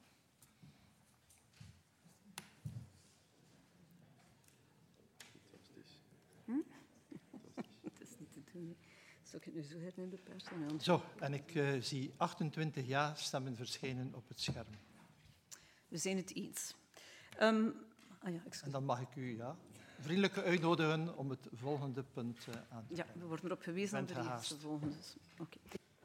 Hm? Het is niet te doen. Zal ik het nu zo herinneren in de pers? Zo, en ik uh, zie achtentwintig ja-stemmen verschijnen op het scherm. We zijn het eens. Um, ah ja, en dan mag ik u ja, vriendelijk uitnodigen om het volgende punt uh, aan te Ja, we worden erop gewezen aan de regels te volgen. Dus. Okay.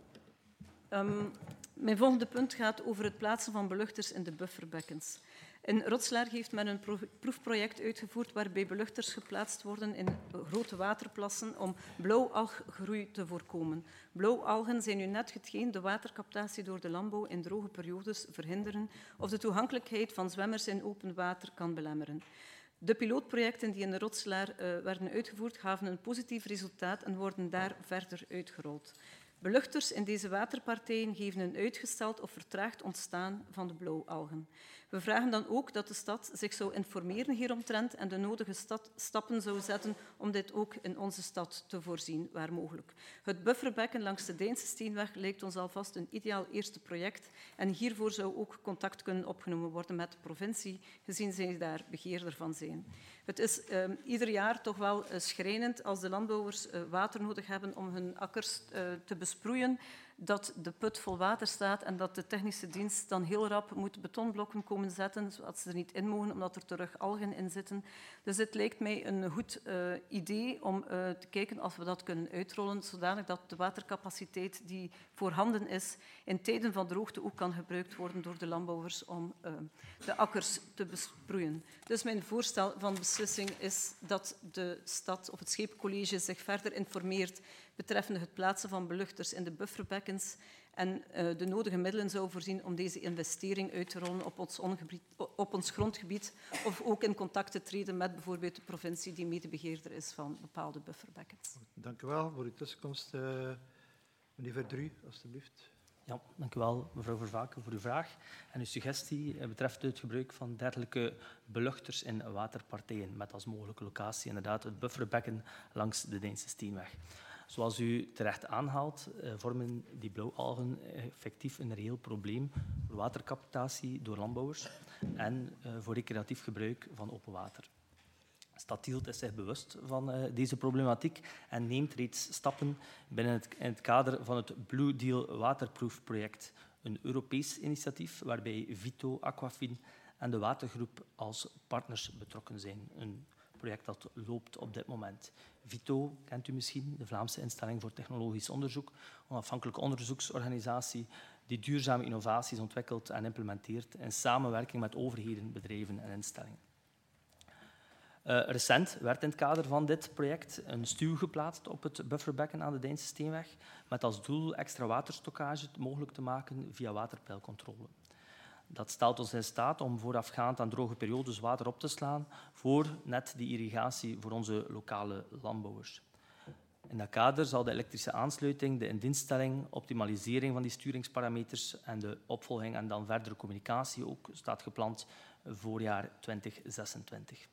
Um, mijn volgende punt gaat over het plaatsen van beluchters in de bufferbekkens. In Rotslaar heeft men een proefproject uitgevoerd waarbij beluchters geplaatst worden in grote waterplassen om blauwalggroei te voorkomen. Blauwalgen zijn nu net hetgeen de watercaptatie door de landbouw in droge periodes verhinderen of de toegankelijkheid van zwemmers in open water kan belemmeren. De pilootprojecten die in de Rotslaar uh, werden uitgevoerd gaven een positief resultaat en worden daar verder uitgerold. Beluchters in deze waterpartijen geven een uitgesteld of vertraagd ontstaan van de blauwalgen. We vragen dan ook dat de stad zich zou informeren hieromtrent en de nodige stad, stappen zou zetten om dit ook in onze stad te voorzien, waar mogelijk. Het bufferbekken langs de Deinse Steenweg lijkt ons alvast een ideaal eerste project en hiervoor zou ook contact kunnen opgenomen worden met de provincie, gezien zij daar begeerder van zijn. Het is uh, ieder jaar toch wel uh, schrijnend als de landbouwers uh, water nodig hebben om hun akkers uh, te besproeien, dat de put vol water staat en dat de technische dienst dan heel rap moet betonblokken komen zetten, zodat ze er niet in mogen, omdat er terug algen in zitten. Dus dit lijkt mij een goed uh, idee om uh, te kijken of we dat kunnen uitrollen, zodanig dat de watercapaciteit die voorhanden is, in tijden van droogte ook kan gebruikt worden door de landbouwers om uh, de akkers te besproeien. Dus mijn voorstel van beslissing is dat de stad of het Scheepcollege zich verder informeert betreffende het plaatsen van beluchters in de bufferbekkens en uh, de nodige middelen zou voorzien om deze investering uit te rollen op ons, ongebied, op ons grondgebied of ook in contact te treden met bijvoorbeeld de provincie die medebeheerder is van bepaalde bufferbekkens. Dank u wel voor uw tussenkomst. Uh, meneer Verdru, alstublieft. Ja, dank u wel, mevrouw Vervaken, voor uw vraag. En uw suggestie betreft het gebruik van dergelijke beluchters in waterpartijen met als mogelijke locatie inderdaad het bufferbekken langs de Deinse Steenweg. Zoals u terecht aanhaalt, vormen die blauwalgen effectief een reëel probleem voor watercaptatie door landbouwers en voor recreatief gebruik van open water. Stad Tielt is zich bewust van uh, deze problematiek en neemt reeds stappen binnen het, in het kader van het Blue Deal Waterproof project, een Europees initiatief waarbij Vito, Aquafin en de Watergroep als partners betrokken zijn. Een project dat loopt op dit moment. Vito kent u misschien, de Vlaamse instelling voor technologisch onderzoek, een onafhankelijke onderzoeksorganisatie die duurzame innovaties ontwikkelt en implementeert in samenwerking met overheden, bedrijven en instellingen. Uh, recent werd in het kader van dit project een stuw geplaatst op het bufferbekken aan de Deinse Steenweg met als doel extra waterstockage mogelijk te maken via waterpeilcontrole. Dat stelt ons in staat om voorafgaand aan droge periodes water op te slaan voor net die irrigatie voor onze lokale landbouwers. In dat kader zal de elektrische aansluiting, de indienststelling, optimalisering van die sturingsparameters en de opvolging en dan verdere communicatie ook staat gepland voorjaar twintig zesentwintig.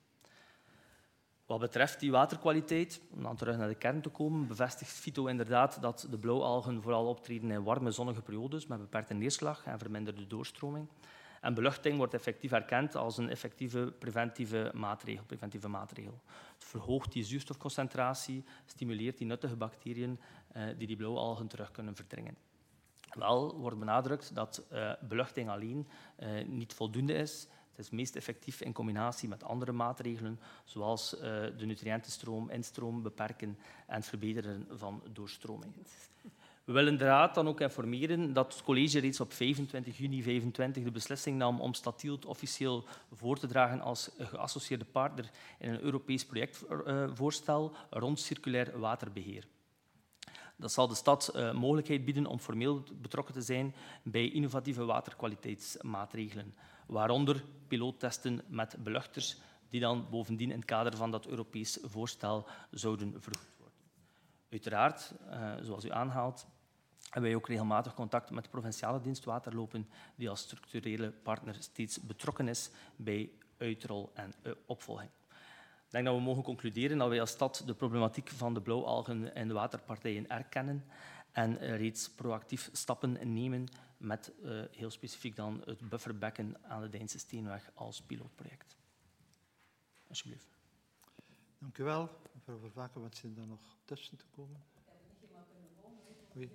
Wat betreft die waterkwaliteit, om dan terug naar de kern te komen, bevestigt Vito inderdaad dat de blauwalgen vooral optreden in warme zonnige periodes met beperkte neerslag en verminderde doorstroming. En beluchting wordt effectief erkend als een effectieve preventieve maatregel. Preventieve maatregel. Het verhoogt die zuurstofconcentratie, stimuleert die nuttige bacteriën eh, die die blauwalgen terug kunnen verdringen. Wel wordt benadrukt dat uh, beluchting alleen uh, niet voldoende is. Het is meest effectief in combinatie met andere maatregelen, zoals uh, de nutriëntenstroom, instroom beperken en het verbeteren van doorstroming. We willen de Raad dan ook informeren dat het college reeds op vijfentwintig juni vijfentwintig de beslissing nam om Stad Tielt officieel voor te dragen als geassocieerde partner in een Europees projectvoorstel rond circulair waterbeheer. Dat zal de stad uh, mogelijkheid bieden om formeel betrokken te zijn bij innovatieve waterkwaliteitsmaatregelen, waaronder piloottesten met beluchters, die dan bovendien in het kader van dat Europees voorstel zouden vergoed worden. Uiteraard, uh, zoals u aanhaalt, hebben wij ook regelmatig contact met de provinciale dienst Waterlopen, die als structurele partner steeds betrokken is bij uitrol en uh, opvolging. Ik denk dat we mogen concluderen dat wij als stad de problematiek van de blauwalgen in de waterpartijen erkennen en uh, reeds proactief stappen nemen met uh, heel specifiek dan het bufferbekken aan de Deinse Steenweg als pilootproject. Alsjeblieft. Dank u wel. Mevrouw Vervaken, wat zit er nog tussen te komen? Oei.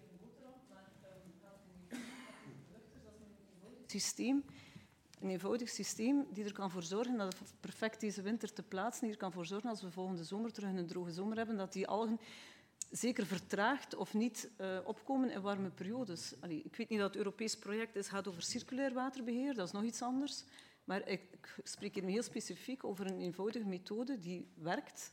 Systeem, een eenvoudig systeem die er kan voor zorgen dat het perfect deze winter te plaatsen, die er kan voor zorgen als we volgende zomer terug een droge zomer hebben, dat die algen zeker vertraagd of niet uh, opkomen in warme periodes. Allee, ik weet niet dat het Europees project is, gaat over circulair waterbeheer, dat is nog iets anders. Maar ik, ik spreek hier heel specifiek over een eenvoudige methode die werkt.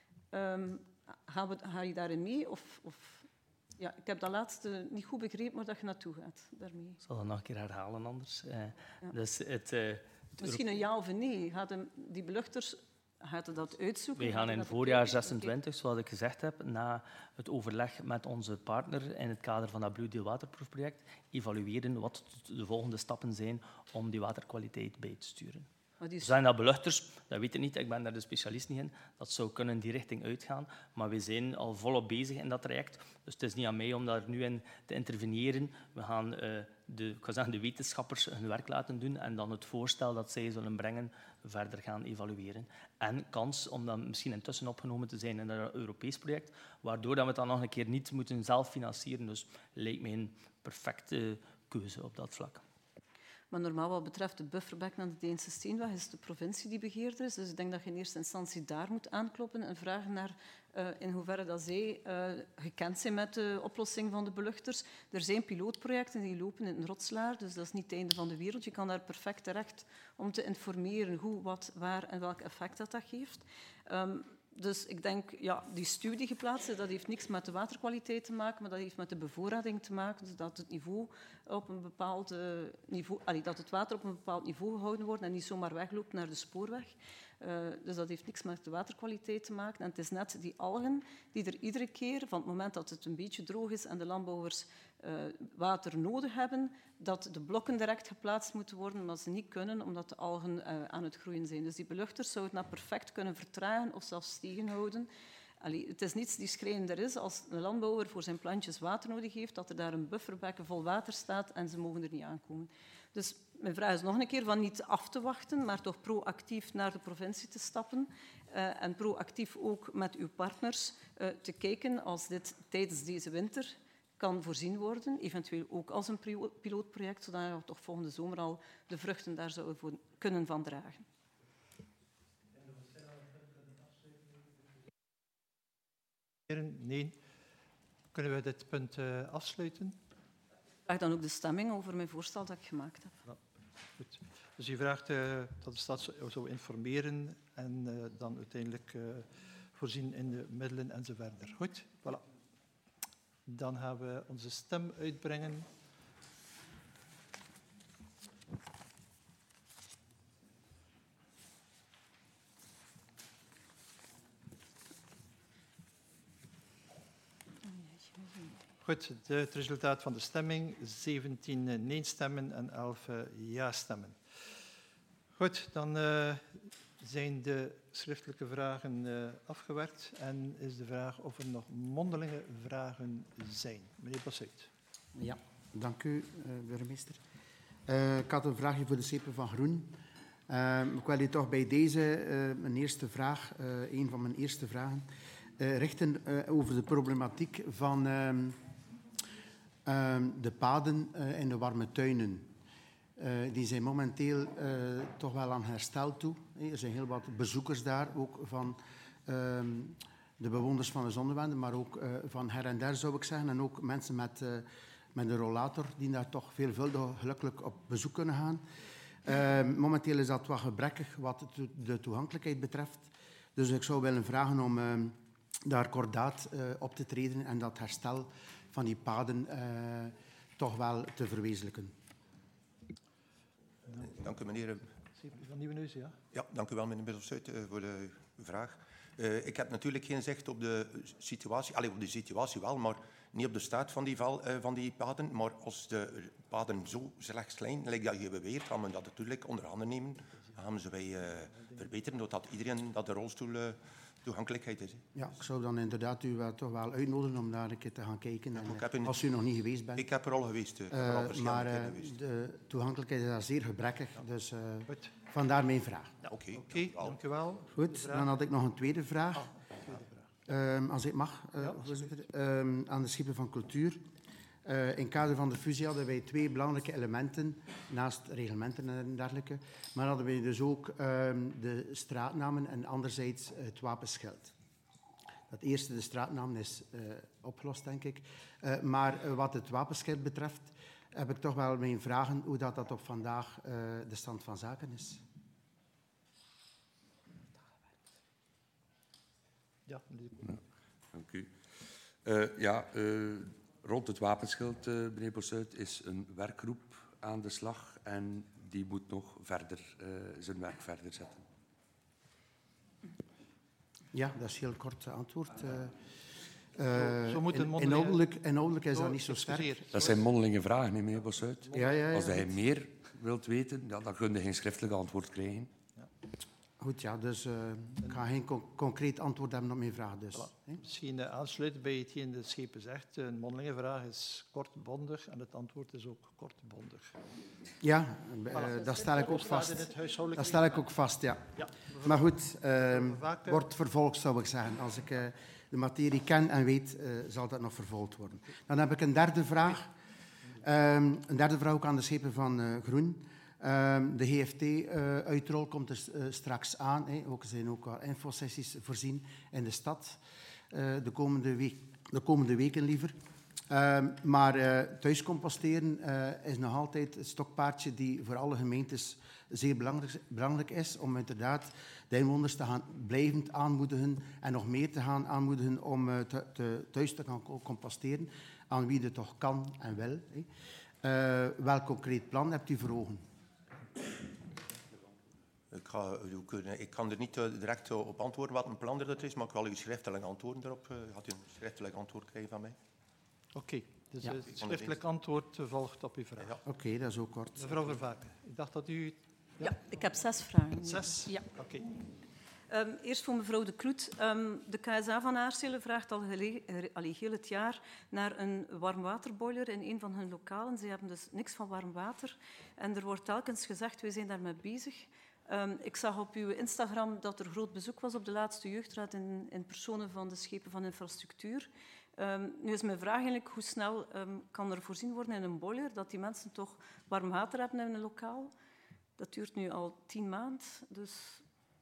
Um, ga, we, ga je daarin mee? Of, of ja, ik heb dat laatste niet goed begrepen, maar dat je naartoe gaat daarmee. Ik zal dat nog een keer herhalen anders. Uh, ja. dus het, uh, het Misschien een ja of een nee. Gaat hem, die beluchters, gaat hij dat uitzoeken? Wij gaan in voorjaar zesentwintig, zoals ik gezegd heb, na het overleg met onze partner in het kader van dat Blue Deal waterproefproject, evalueren wat de volgende stappen zijn om die waterkwaliteit bij te sturen. Is... Zijn dat beluchters? Dat weet ik niet, ik ben daar de specialist niet in. Dat zou kunnen die richting uitgaan. Maar we zijn al volop bezig in dat traject. Dus het is niet aan mij om daar nu in te interveneren. We gaan uh, de, ik ga zeggen, de wetenschappers hun werk laten doen en dan het voorstel dat zij zullen brengen verder gaan evalueren. En kans om dan misschien intussen opgenomen te zijn in dat Europees project, waardoor dat we het dan nog een keer niet moeten zelf financieren. Dus lijkt mij een perfecte keuze op dat vlak. Maar normaal wat betreft de bufferbekken aan de Deinse Steenweg is de provincie die begeerder is. Dus ik denk dat je in eerste instantie daar moet aankloppen en vragen naar uh, in hoeverre dat zij uh, gekend zijn met de oplossing van de beluchters. Er zijn pilootprojecten die lopen in Rotslaar, dus dat is niet het einde van de wereld. Je kan daar perfect terecht om te informeren hoe, wat, waar en welk effect dat, dat geeft. Um, Dus ik denk, ja, die studie geplaatst, dat heeft niks met de waterkwaliteit te maken, maar dat heeft met de bevoorrading te maken, dus dat het niveau op een bepaald niveau, allee, dat het water op een bepaald niveau gehouden wordt en niet zomaar wegloopt naar de spoorweg. Uh, dus dat heeft niks met de waterkwaliteit te maken. En het is net die algen die er iedere keer, van het moment dat het een beetje droog is en de landbouwers uh, water nodig hebben, dat de blokken direct geplaatst moeten worden, omdat ze niet kunnen, omdat de algen uh, aan het groeien zijn. Dus die beluchters zouden dat perfect kunnen vertragen of zelfs tegenhouden. Allee, het is niets die schrijnender is als een landbouwer voor zijn plantjes water nodig heeft, dat er daar een bufferbekken vol water staat en ze mogen er niet aankomen. Dus mijn vraag is nog een keer van niet af te wachten, maar toch proactief naar de provincie te stappen uh, en proactief ook met uw partners uh, te kijken als dit tijdens deze winter kan voorzien worden, eventueel ook als een pilootproject, zodat we toch volgende zomer al de vruchten daar zouden voor kunnen van dragen. Nee. Kunnen we dit punt uh, afsluiten? Ik vraag dan ook de stemming over mijn voorstel dat ik gemaakt heb. Ja, goed. Dus u vraagt uh, dat de stad zou informeren en uh, dan uiteindelijk uh, voorzien in de middelen en zo verder. Goed, voilà. Dan gaan we onze stem uitbrengen. Goed, de, het resultaat van de stemming, zeventien nee-stemmen en elf uh, ja-stemmen. Goed, dan uh, zijn de schriftelijke vragen uh, afgewerkt en is de vraag of er nog mondelinge vragen zijn. Meneer Bossuyt. Ja, dank u, uh, burgemeester. Uh, ik had een vraagje voor de C P van Groen. Uh, ik wil u toch bij deze uh, mijn eerste vraag, uh, een van mijn eerste vragen, uh, richten uh, over de problematiek van uh, uh, de paden uh, in de warme tuinen. Uh, die zijn momenteel uh, toch wel aan herstel toe. Er zijn heel wat bezoekers daar, ook van uh, de bewoners van de Zonnewende, maar ook uh, van her en der zou ik zeggen. En ook mensen met, uh, met een rollator die daar toch veelvuldig gelukkig op bezoek kunnen gaan. Uh, momenteel is dat wat gebrekkig wat de toegankelijkheid betreft. Dus ik zou willen vragen om uh, daar kordaat uh, op te treden en dat herstel van die paden uh, toch wel te verwezenlijken. Dank u, meneer. Van Nieuwenhuizen, ja? Ja, dank u wel, meneer Bossuyt, voor de vraag. Uh, ik heb natuurlijk geen zicht op de situatie, allez, op de situatie wel, maar niet op de staat van die, val, uh, van die paden. Maar als de paden zo slecht zijn, lijkt dat je beweert, gaan we dat natuurlijk onder handen nemen gaan ze wij uh, verbeteren, zodat iedereen dat de rolstoel uh, toegankelijkheid is. Hè. Ja, ik zou dan inderdaad u wel, toch wel uitnodigen om daar een keer te gaan kijken. Ja, en, een, als u nog niet geweest bent. Ik heb er al geweest. Uh, uh, al maar uh, geweest. de toegankelijkheid is daar zeer gebrekkig. Ja. Dus uh, Goed. vandaar mijn vraag. Ja, Oké, okay. okay, dank u wel. Goed, dan had ik nog een tweede vraag. Ah, tweede vraag. Um, als ik mag, uh, ja, voorzitter. Um, aan de schepen van cultuur. Uh, in het kader van de fusie hadden wij twee belangrijke elementen, naast reglementen en dergelijke. Maar hadden wij dus ook um, de straatnamen en anderzijds uh, het wapenschild. Het eerste, de straatnaam, is uh, opgelost, denk ik. Uh, maar uh, wat het wapenschild betreft, heb ik toch wel mijn vragen hoe dat, dat op vandaag uh, de stand van zaken is. Ja, ja dank u. Uh, ja, uh, rond het wapenschild, uh, meneer Bossuyt, is een werkgroep aan de slag en die moet nog verder uh, zijn werk verder zetten. Ja, dat is heel kort antwoord. Uh, uh, zo moet in, inhoudelijk, inhoudelijk is zo, dat niet zo sterk. Dat zijn mondelinge vragen, meneer Bossuyt. Ja, ja, ja, Als hij goed. meer wilt weten, ja, dan kun je geen schriftelijk antwoord krijgen. Ja. Goed, ja, dus uh, ik ga geen co concreet antwoord hebben op mijn vraag. Dus, voilà. Misschien uh, aansluiten bij hetgeen de schepen zegt. Een mondelinge vraag is kort bondig en het antwoord is ook kort bondig. Ja, uh, voilà. dat stel ik ook vast. Dat stel ik ook vast, ja. ja maar goed, uh, wordt vervolgd, zou ik zeggen. Als ik uh, de materie ken en weet, uh, zal dat nog vervolgd worden. Dan heb ik een derde vraag. Um, een derde vraag ook aan de schepen van uh, Groen. Um, de G F T-uitrol uh, komt er uh, straks aan. Hè. Ook, er zijn ook al infosessies voorzien in de stad. Uh, de, komende week, de komende weken liever. Um, maar uh, thuiskomposteren uh, is nog altijd het stokpaardje die voor alle gemeentes zeer belangrijk, belangrijk is. Om inderdaad de inwoners te gaan blijvend aanmoedigen en nog meer te gaan aanmoedigen om uh, te, te, thuis te gaan composteren. Aan wie het toch kan en wil. Hè. Uh, welk concreet plan hebt u voor ogen? Ik, ga, ik kan er niet direct op antwoorden wat een plan er is, maar ik wil u schriftelijk antwoorden erop. Gaat u een schriftelijk antwoord krijgen van mij? Oké, okay, dus ja. het schriftelijk antwoord volgt op uw vraag. Ja. Oké, okay, dat is ook kort. Mevrouw Vervaken, ik dacht dat u... Ja, ja ik heb zes vragen. Zes? Ja. Oké. Okay. Um, eerst voor mevrouw De Kloet. Um, de K S A van Aarselen vraagt al heel het jaar naar een warmwaterboiler in een van hun lokalen. Ze hebben dus niks van warm water. En er wordt telkens gezegd, wij zijn daarmee bezig. Um, ik zag op uw Instagram dat er groot bezoek was op de laatste jeugdraad in, in personen van de schepen van infrastructuur. Um, nu is mijn vraag eigenlijk, hoe snel um, kan er voorzien worden in een boiler dat die mensen toch warm water hebben in een lokaal? Dat duurt nu al tien maanden, dus...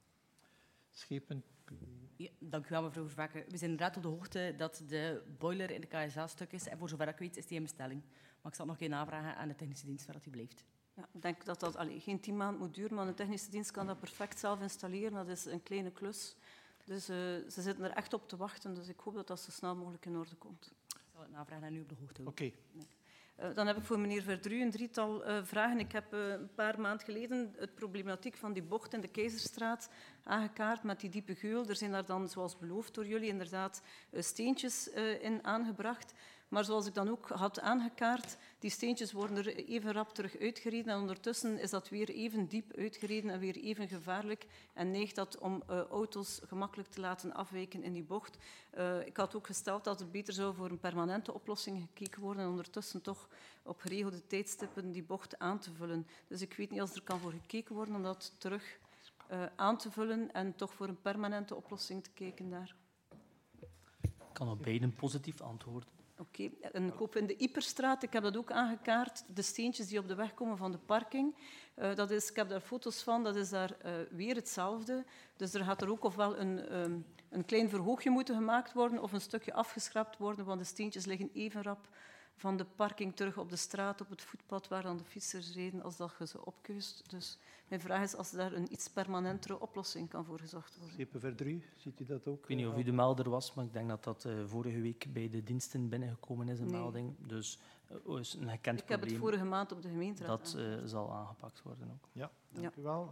Schepen. Ja, dank u wel, mevrouw Vervaken. We zijn inderdaad op de hoogte dat de boiler in de K S A stuk is. En voor zover ik weet is die in bestelling. Maar ik zal nog een keer navragen aan de technische dienst waar dat die blijft. Ja, ik denk dat dat allee, geen tien maanden moet duren, maar de technische dienst kan dat perfect zelf installeren. Dat is een kleine klus. Dus uh, ze zitten er echt op te wachten. Dus ik hoop dat dat zo snel mogelijk in orde komt. Ik zal het navragen en u op de hoogte houden. Oké. Okay. Uh, dan heb ik voor meneer Verdru een drietal uh, vragen. Ik heb uh, een paar maanden geleden het problematiek van die bocht in de Keizerstraat aangekaart met die diepe geul. Er zijn daar dan, zoals beloofd door jullie, inderdaad uh, steentjes uh, in aangebracht. Maar zoals ik dan ook had aangekaart, die steentjes worden er even rap terug uitgereden en ondertussen is dat weer even diep uitgereden en weer even gevaarlijk en neigt dat om uh, auto's gemakkelijk te laten afwijken in die bocht. Uh, ik had ook gesteld dat het beter zou voor een permanente oplossing gekeken worden en ondertussen toch op geregelde tijdstippen die bocht aan te vullen. Dus ik weet niet als er kan voor gekeken worden om dat terug uh, aan te vullen en toch voor een permanente oplossing te kijken daar. Ik kan op beiden positief antwoorden. Oké, okay. En ik hoop in de Iperstraat, ik heb dat ook aangekaart, de steentjes die op de weg komen van de parking. Uh, dat is, ik heb daar foto's van, dat is daar uh, weer hetzelfde. Dus er gaat er ook ofwel een, um, een klein verhoogje moeten gemaakt worden of een stukje afgeschrapt worden, want de steentjes liggen even rap van de parking terug op de straat, op het voetpad waar dan de fietsers reden, als dat je ze opkeust. Dus mijn vraag is als daar een iets permanentere oplossing kan voor gezorgd worden. Schepen Verdru, ziet u dat ook? Ik weet niet of u de melder was, maar ik denk dat dat uh, vorige week bij de diensten binnengekomen is, een nee. melding. Dus uh, is een gekend ik heb probleem. Het vorige maand op de gemeenteraad dat uh, zal aangepakt worden ook. Ja, dank ja. u wel.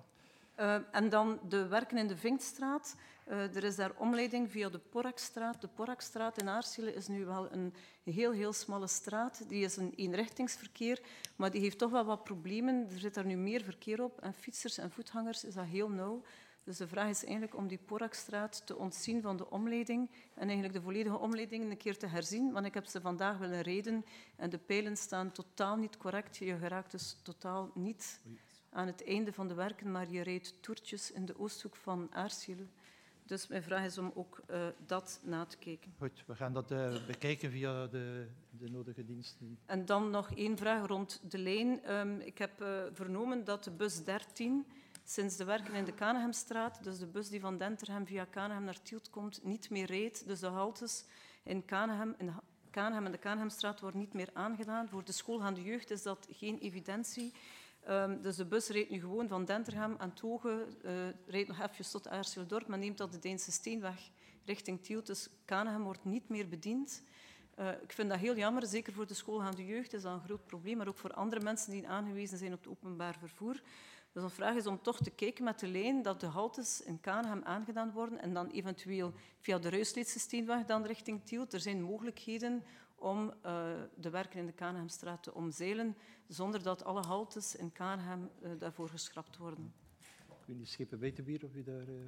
Uh, en dan de werken in de Vinkstraat. Uh, er is daar omleiding via de Porakstraat. De Porakstraat in Aarsele is nu wel een heel, heel smalle straat. Die is een eenrichtingsverkeer, maar die heeft toch wel wat problemen. Er zit daar nu meer verkeer op en fietsers en voetgangers is dat heel nauw. Dus de vraag is eigenlijk om die Porakstraat te ontzien van de omleiding en eigenlijk de volledige omleiding een keer te herzien. Want ik heb ze vandaag willen rijden en de pijlen staan totaal niet correct. Je geraakt dus totaal niet aan het einde van de werken, maar je rijdt toertjes in de oosthoek van Aarsele. Dus mijn vraag is om ook uh, dat na te kijken. Goed, we gaan dat uh, bekijken via de, de nodige diensten. En dan nog één vraag rond de lijn. Um, ik heb uh, vernomen dat de bus dertien sinds de werken in de Kaneghamstraat, dus de bus die van Denterhem via Kaneghem naar Tielt komt, niet meer rijdt. Dus de haltes in Kaneghem, in Kaneghem en de Kaneghamstraat worden niet meer aangedaan. Voor de schoolgaande jeugd is dat geen evidentie. Um, dus de bus rijdt nu gewoon van Denterhem aan Togen, uh, rijdt nog even tot Aarsele-Dorp, maar neemt dat de Deense Steenweg richting Tielt. Dus Kaneghem wordt niet meer bediend. Uh, ik vind dat heel jammer, zeker voor de schoolgaande jeugd is dat een groot probleem, maar ook voor andere mensen die aangewezen zijn op het openbaar vervoer. Dus de vraag is om toch te kijken met de lijn dat de haltes in Kaneghem aangedaan worden en dan eventueel via de Ruisleedse Steenweg dan richting Tielt. Er zijn mogelijkheden om uh, de werken in de Kaneghamstraat te omzeilen, zonder dat alle haltes in Kaneghem uh, daarvoor geschrapt worden. Ik weet niet, schepen Buitenbier, of u daar uh,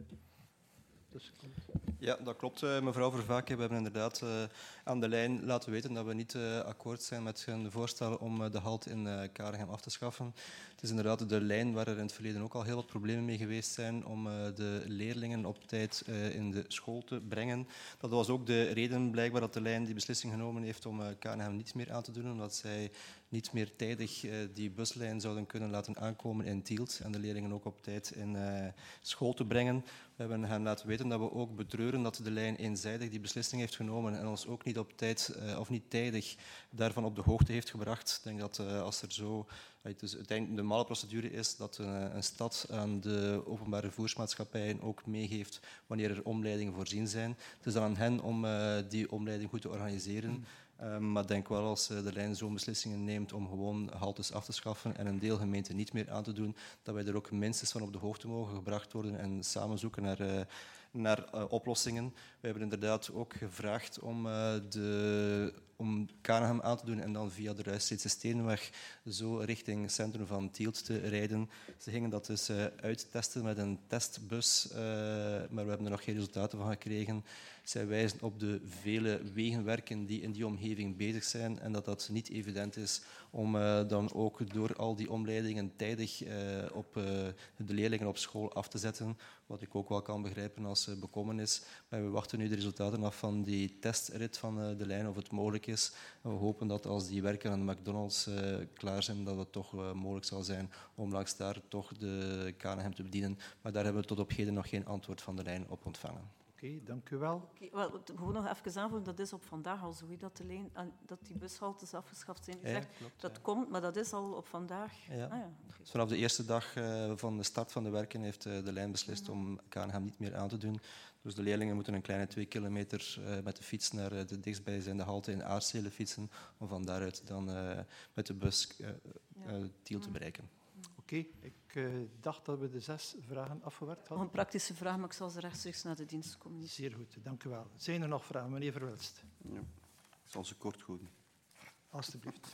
tussen komt. Ja, dat klopt, uh, mevrouw Vervaeke. We hebben inderdaad uh, aan de lijn laten weten dat we niet uh, akkoord zijn met hun voorstel om uh, de halt in uh, Kaneghem af te schaffen. Het is inderdaad de lijn waar er in het verleden ook al heel wat problemen mee geweest zijn om uh, de leerlingen op tijd uh, in de school te brengen. Dat was ook de reden blijkbaar dat de lijn die beslissing genomen heeft om uh, Kaneghem niet meer aan te doen, omdat zij niet meer tijdig uh, die buslijn zouden kunnen laten aankomen in Tielt en de leerlingen ook op tijd in uh, school te brengen. We hebben hen laten weten dat we ook betreuren dat de lijn eenzijdig die beslissing heeft genomen en ons ook niet op tijd uh, of niet tijdig daarvan op de hoogte heeft gebracht. Ik denk dat uh, als er zo dus uiteindelijk de normale procedure is dat een, een stad aan de openbare vervoersmaatschappijen ook meegeeft wanneer er omleidingen voorzien zijn. Het is dan aan hen om uh, die omleiding goed te organiseren. Mm. Uh, maar ik denk wel als uh, de lijn zo'n beslissingen neemt om gewoon haltes af te schaffen en een deel gemeente niet meer aan te doen, dat wij er ook minstens van op de hoogte mogen gebracht worden en samen zoeken naar, uh, naar uh, oplossingen. We hebben inderdaad ook gevraagd om, uh, de, om Kaneghem aan te doen en dan via de Ruisleedse Steenweg zo richting het centrum van Tielt te rijden. Ze gingen dat dus uh, uittesten met een testbus, uh, maar we hebben er nog geen resultaten van gekregen. Zij wijzen op de vele wegenwerken die in die omgeving bezig zijn en dat dat niet evident is om uh, dan ook door al die omleidingen tijdig uh, op uh, de leerlingen op school af te zetten, wat ik ook wel kan begrijpen als uh, bekommernis. Maar we wachten nu de resultaten af van die testrit van uh, de lijn, of het mogelijk is. En we hopen dat als die werken aan de McDonald's uh, klaar zijn, dat het toch uh, mogelijk zal zijn om langs daar toch de Kaneghem te bedienen. Maar daar hebben we tot op heden nog geen antwoord van de lijn op ontvangen. Oké, okay, dank u wel. Okay, well, gewoon nog even aanvullen, dat is op vandaag al zo, dat, de lijn, dat die bushaltes afgeschaft zijn. U zegt, ja, klopt, dat ja. komt, maar dat is al op vandaag. Ja. Ah, ja. Okay. Dus vanaf de eerste dag uh, van de start van de werken heeft uh, de lijn beslist uh-huh. om Kaneghem niet meer aan te doen. Dus de leerlingen moeten een kleine twee kilometer uh, met de fiets naar uh, de dichtstbijzijnde halte in Aarsele fietsen, om van daaruit dan uh, met de bus uh, uh, uh, Tiel te bereiken. Oké, okay, ik uh, dacht dat we de zes vragen afgewerkt hadden. Nog een praktische vraag, maar ik zal ze rechtstreeks naar de dienst communiceren. Zeer goed, dank u wel. Zijn er nog vragen, meneer Verwilst? Ja, ik zal ze kort houden. Alsjeblieft.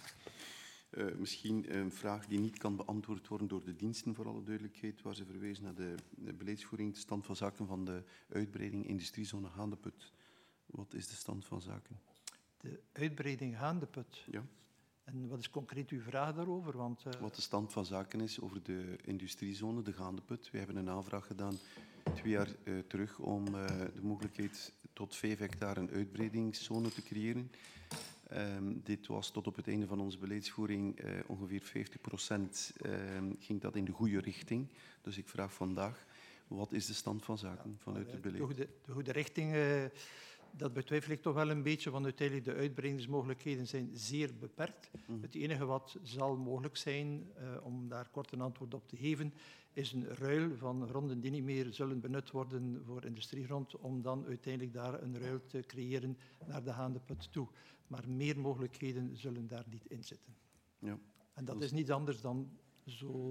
Uh, misschien een vraag die niet kan beantwoord worden door de diensten, voor alle duidelijkheid, waar ze verwijzen naar de, de beleidsvoering, de stand van zaken van de uitbreiding industriezone Haandeput. Wat is de stand van zaken? De uitbreiding Haandeput? Ja. En wat is concreet uw vraag daarover? Want, uh... Wat de stand van zaken is over de industriezone, de Gaandeput. We hebben een aanvraag gedaan twee jaar uh, terug om uh, de mogelijkheid tot vijf hectare een uitbreidingszone te creëren. Um, dit was tot op het einde van onze beleidsvoering uh, ongeveer vijftig procent uh, ging dat in de goede richting. Dus ik vraag vandaag, wat is de stand van zaken ja, vanuit het beleid? De goede, de goede richting... Uh... Dat betwijfel ik toch wel een beetje, want uiteindelijk de uitbreidingsmogelijkheden zijn zeer beperkt. Mm. Het enige wat zal mogelijk zijn, uh, om daar kort een antwoord op te geven, is een ruil van gronden die niet meer zullen benut worden voor industriegrond, om dan uiteindelijk daar een ruil te creëren naar de Haandeput toe. Maar meer mogelijkheden zullen daar niet in zitten. Ja. En dat is niet anders dan zo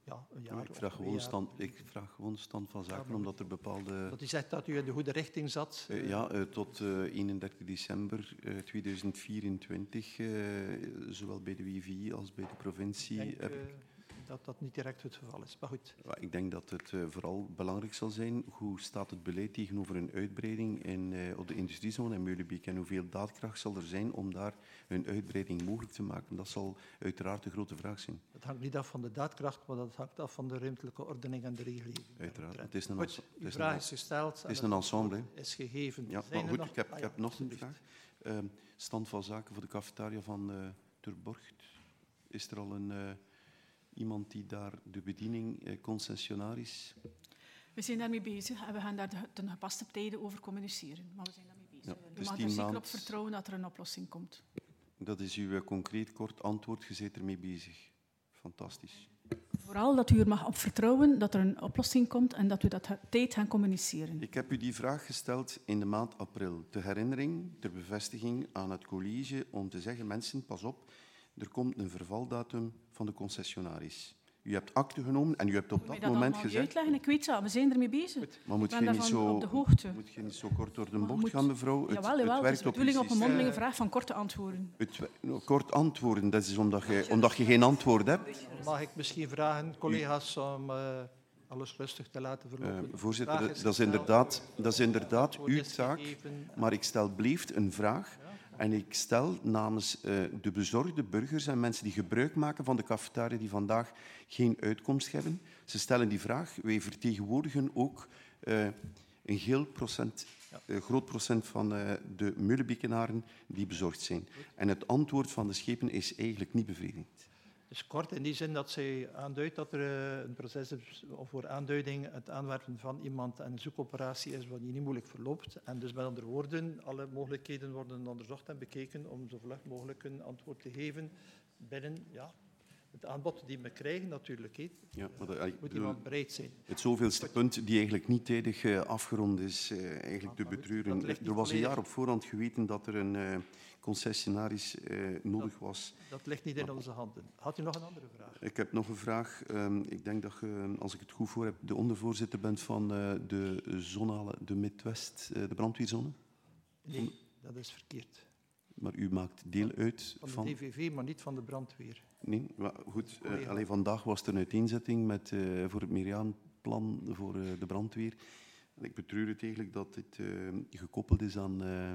ja, een jaar Ja, ik, of vraag twee gewoon jaar. stand, ik vraag gewoon stand van zaken, maar- omdat er bepaalde... Dat u zegt dat u in de goede richting zat. Uh, ja, uh, tot uh, eenendertig december uh, tweeduizend vierentwintig, uh, zowel bij de W V I als bij de provincie. Ik denk heb uh, ik... dat dat niet direct het geval is. Maar goed. Ja, ik denk dat het uh, vooral belangrijk zal zijn hoe staat het beleid tegenover een uitbreiding in, uh, op de industriezone in Meulenbeek en hoeveel daadkracht zal er zijn om daar een uitbreiding mogelijk te maken. Dat zal uiteraard de grote vraag zijn. Het hangt niet af van de daadkracht, maar dat hangt af van de ruimtelijke ordening en de regeling. Uiteraard. Het is een, goed, uw vraag is gesteld. Het is een ensemble. Is gegeven. Ja, Zijn maar er goed, nog... ik heb, ah, ik ja, heb nog een vraag. Uh, stand van zaken voor de cafetaria van uh, Terborcht. Is er al een... Uh, Iemand die daar de bediening, eh, concessionaris... We zijn daarmee bezig en we gaan daar de, ten gepaste tijden over communiceren. Maar we zijn daarmee bezig. Ja, Je dus mag tien er zeker maand, op vertrouwen dat er een oplossing komt. Dat is uw uh, concreet kort antwoord. Je bent ermee bezig. Fantastisch. Vooral dat u er mag op vertrouwen dat er een oplossing komt en dat we dat tijd gaan communiceren. Ik heb u die vraag gesteld in de maand april. Ter herinnering, ter bevestiging aan het college om te zeggen, mensen, pas op, er komt een vervaldatum van de concessionaris. U hebt akte genomen en u hebt op dat, dat moment gezegd... uitleggen? Ik weet dat, we zijn ermee bezig. Goed, maar moet ik je, ben niet daarvan zo, op de hoogte. moet je niet zo kort door de bocht moet, gaan, mevrouw? Het, jawel, jawel, het het is de bedoeling op een mondelinge Uh, vraag van korte antwoorden. Het, nou, kort antwoorden, dat is omdat je, omdat je geen antwoord hebt. Mag ik misschien vragen, collega's, om uh, alles rustig te laten verlopen? Uh, voorzitter, is dat is inderdaad, dat is inderdaad uw taak, maar ik stel blijft een vraag. En ik stel namens uh, de bezorgde burgers en mensen die gebruik maken van de cafetaria die vandaag geen uitkomst hebben, ze stellen die vraag. Wij vertegenwoordigen ook uh, een heel procent, uh, groot procent van uh, de Meulenbekenaren die bezorgd zijn. En het antwoord van de schepen is eigenlijk niet bevredigend. Dus kort in die zin dat zij aanduidt dat er uh, een proces is voor aanduiding, het aanwerven van iemand en een zoekoperatie is wat niet moeilijk verloopt. En dus met andere woorden, alle mogelijkheden worden onderzocht en bekeken om zo vlug mogelijk een antwoord te geven binnen ja, het aanbod die we krijgen natuurlijk. He. Ja, maar dat, ik moet bedoel, iemand bereid zijn. Het zoveelste punt die eigenlijk niet tijdig uh, afgerond is, uh, eigenlijk te betreuren. Er was een jaar op voorhand geweten dat er een uh, concessionaris uh, nodig dat, was. Dat ligt niet in onze handen. Had u nog een andere vraag? Ik heb nog een vraag. Um, ik denk dat je, als ik het goed voor heb, de ondervoorzitter bent van uh, de zonale, de Midwest, uh, de brandweerzone? Nee, dat is verkeerd. Maar u maakt deel uit van... van de D V V, maar niet van de brandweer. Nee, maar goed. Uh, allee, vandaag was er een uiteenzetting met, uh, voor het Meriaanplan voor uh, de brandweer. En ik betreur het eigenlijk dat dit uh, gekoppeld is aan, uh,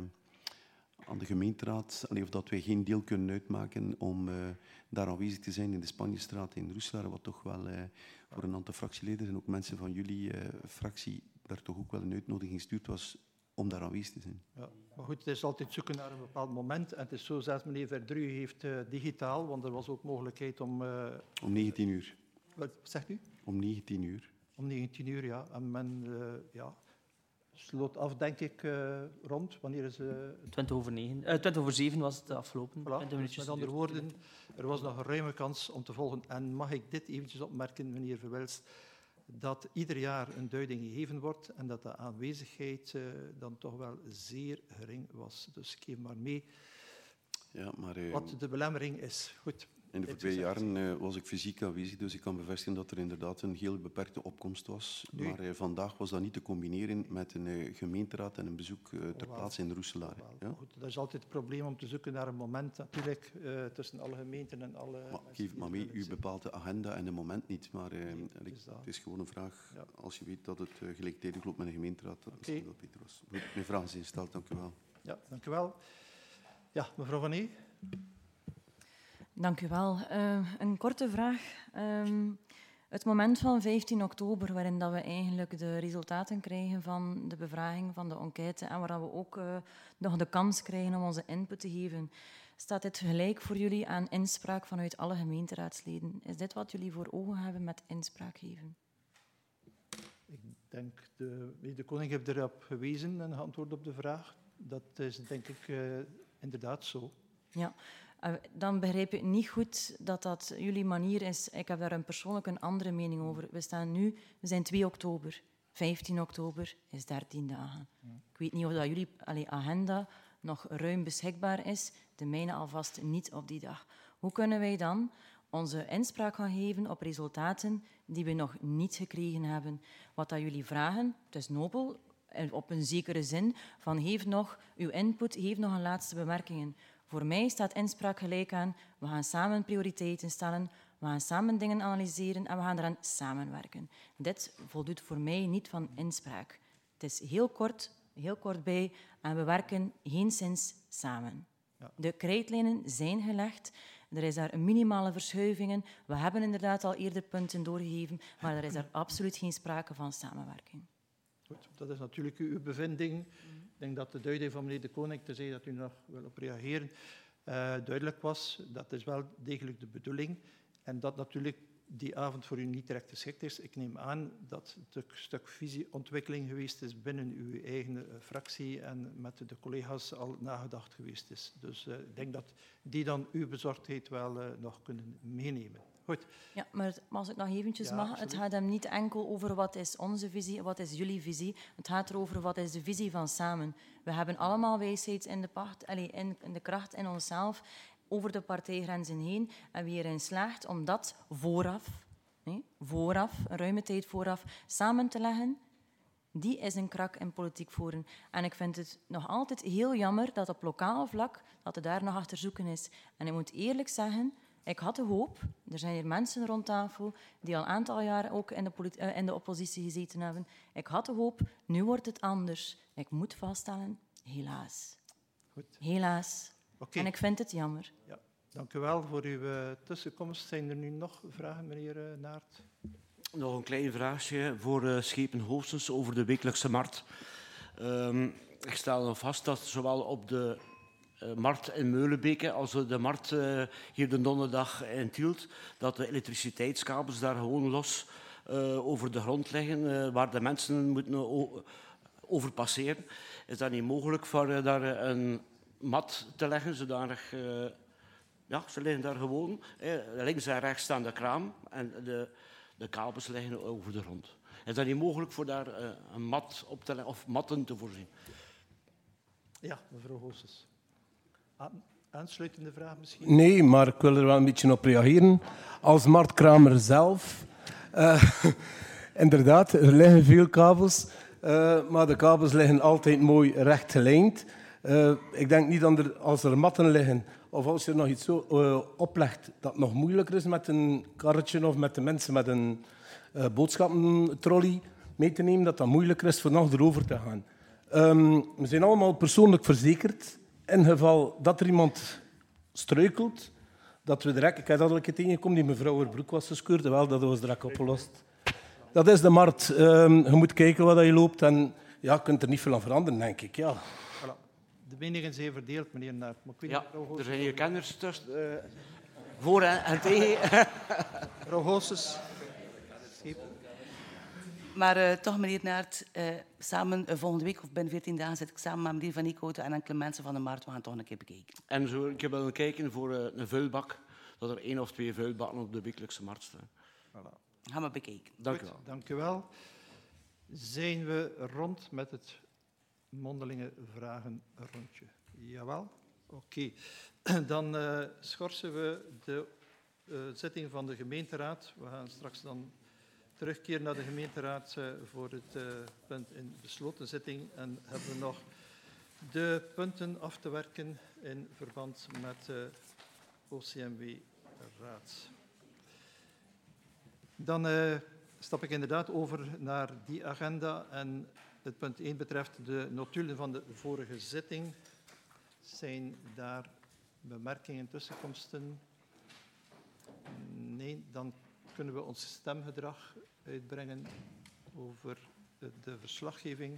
aan de gemeenteraad. Allee, of dat wij geen deel kunnen uitmaken om uh, daar aanwezig te zijn in de Spanjestraat in Roeselare, wat toch wel uh, voor een aantal fractieleiders en ook mensen van jullie uh, fractie daar toch ook wel een uitnodiging gestuurd was om daar aanwezig te zijn. Ja, maar goed, het is altijd zoeken naar een bepaald moment. En het is zo, zelfs meneer Verdru heeft uh, digitaal, want er was ook mogelijkheid om... Uh, om negentien uur. Wat zegt u? Om negentien uur. Om negentien uur, ja. En men uh, ja, sloot af, denk ik, uh, rond. Wanneer is... Uh, twintig over negen. Uh, twintig over zeven was het afgelopen. Voilà, dus met andere woorden, er was nog een ruime kans om te volgen. En mag ik dit eventjes opmerken, meneer Verwelst, dat ieder jaar een duiding gegeven wordt en dat de aanwezigheid uh, dan toch wel zeer gering was. Dus ik geef maar mee ja, maar, uh, wat de belemmering is. Goed. In de voorbije jaren uh, was ik fysiek aanwezig, dus ik kan bevestigen dat er inderdaad een heel beperkte opkomst was. Nee. Maar uh, vandaag was dat niet te combineren met een uh, gemeenteraad en een bezoek uh, ter oh, plaatse in Roeselare. Oh, ja? Goed, dat is altijd het probleem om te zoeken naar een moment, natuurlijk, uh, tussen alle gemeenten en alle... Maar geef maar mee, u bepaalt de agenda en de moment niet, maar uh, nee, ik, is het is gewoon een vraag. Ja. Als je weet dat het uh, gelijktijdig loopt met een gemeenteraad, dat okay. dat beter was. Goed, mijn vraag is ingesteld, dank u wel. Ja, dank u wel. Ja, mevrouw Van Ee. Dank u wel. Uh, een korte vraag. Um, het moment van vijftien oktober, waarin dat we eigenlijk de resultaten krijgen van de bevraging van de enquête en waar we ook uh, nog de kans krijgen om onze input te geven, staat dit gelijk voor jullie aan inspraak vanuit alle gemeenteraadsleden? Is dit wat jullie voor ogen hebben met inspraak geven? Ik denk, de, de koning heeft erop gewezen en geantwoord op de vraag. Dat is denk ik uh, inderdaad zo. Ja. Uh, dan begrijp ik niet goed dat dat jullie manier is. Ik heb daar een persoonlijk een andere mening over. We staan nu, we zijn twee oktober. vijftien oktober is dertien dagen. Ja. Ik weet niet of dat jullie allee, agenda nog ruim beschikbaar is. De mijne alvast niet op die dag. Hoe kunnen wij dan onze inspraak gaan geven op resultaten die we nog niet gekregen hebben. Wat dat jullie vragen, het is nobel, op een zekere zin, van geef nog uw input, geef nog een laatste bemerkingen. Voor mij staat inspraak gelijk aan, we gaan samen prioriteiten stellen, we gaan samen dingen analyseren en we gaan eraan samenwerken. Dit voldoet voor mij niet van inspraak. Het is heel kort, heel kort bij en we werken geenszins samen. Ja. De krijtlijnen zijn gelegd. Er is daar een minimale verschuivingen. We hebben inderdaad al eerder punten doorgegeven, maar er is daar absoluut geen sprake van samenwerking. Goed, dat is natuurlijk uw bevinding. Ik denk dat de duiding van meneer De Koning, tenzij dat u nog wil op reageren, uh, duidelijk was. Dat is wel degelijk de bedoeling. En dat natuurlijk die avond voor u niet direct geschikt is. Ik neem aan dat het een stuk visieontwikkeling geweest is binnen uw eigen uh, fractie en met de collega's al nagedacht geweest is. Dus uh, ik denk dat die dan uw bezorgdheid wel uh, nog kunnen meenemen. Goed. Ja, maar het, als ik nog eventjes ja, mag, absoluut. Het gaat hem niet enkel over wat is onze visie, wat is jullie visie. Het gaat erover wat is de visie van samen. We hebben allemaal wijsheid in de, pacht, allez, in, in de kracht in onszelf, over de partijgrenzen heen. En wie erin slaagt om dat vooraf, nee, vooraf, een ruime tijd vooraf, samen te leggen, die is een krak in politiek voeren. En ik vind het nog altijd heel jammer dat op lokaal vlak dat er daar nog achter zoeken is. En ik moet eerlijk zeggen, ik had de hoop, er zijn hier mensen rond tafel die al een aantal jaren ook in de, politi- uh, in de oppositie gezeten hebben. Ik had de hoop, nu wordt het anders. Ik moet vaststellen, helaas. Goed. Helaas. Okay. En ik vind het jammer. Ja, dank u wel voor uw uh, tussenkomst. Zijn er nu nog vragen, meneer uh, Naert? Nog een klein vraagje voor uh, Schepen Hoogstens over de wekelijkse markt. Um, ik stel nog vast dat zowel op de uh, markt in Meulenbeke als de markt uh, hier de donderdag in Tielt, dat de elektriciteitskabels daar gewoon los uh, over de grond liggen, uh, waar de mensen moeten o- over passeren. Is dat niet mogelijk voor uh, daar een mat te leggen, zodanig... Uh, ja, ze liggen daar gewoon. Uh, links en rechts staan de kraam en de... De kabels liggen over de grond. Is dat niet mogelijk voor daar uh, een mat op te leggen of matten te voorzien? Ja, mevrouw Hoosses. Aan, aansluitende vraag misschien? Nee, maar ik wil er wel een beetje op reageren. Als marktkramer zelf. Uh, inderdaad, er liggen veel kabels, uh, maar de kabels liggen altijd mooi recht gelijnd. Uh, ik denk niet dat er, als er matten liggen, of als je er nog iets zo uh, oplegt, dat het nog moeilijker is met een karretje of met de mensen met een uh, boodschappentrolley mee te nemen, dat dat moeilijker is voor nog erover te gaan. Um, we zijn allemaal persoonlijk verzekerd. In geval dat er iemand struikelt, dat we direct... Ik heb dat al een keer tegengekomen, die mevrouw haar broek was gescheurd. Wel, dat was direct opgelost. Dat is de markt. Um, je moet kijken wat je loopt en ja, je kunt er niet veel aan veranderen, denk ik. Ja. De meningen zijn verdeeld, meneer Naert. Maar ik weet ja, niet, er zijn hier kenners tussen. Uh, voor en, en tegen. Mevrouw Hoosses. Maar uh, toch, meneer Naert, uh, samen uh, volgende week of binnen veertien dagen zit ik samen met meneer Van Eekhouten en enkele mensen van de markt. We gaan toch een keer bekijken. En zo, ik heb wel kijken voor uh, een vuilbak, dat er één of twee vuilbakken op de wekelijkse markt staan. Voilà. Gaan we bekijken. Dank u wel. Dank u wel. Zijn we rond met het mondelinge vragenrondje? Jawel? Oké. Okay. Dan uh, schorsen we de uh, zitting van de gemeenteraad. We gaan straks dan terugkeren naar de gemeenteraad uh, voor het uh, punt in besloten zitting. En hebben we nog de punten af te werken in verband met de O C M W-raad. Dan uh, stap ik inderdaad over naar die agenda. En het punt één betreft de notulen van de vorige zitting. Zijn daar bemerkingen, tussenkomsten? Nee, dan kunnen we ons stemgedrag uitbrengen over de verslaggeving.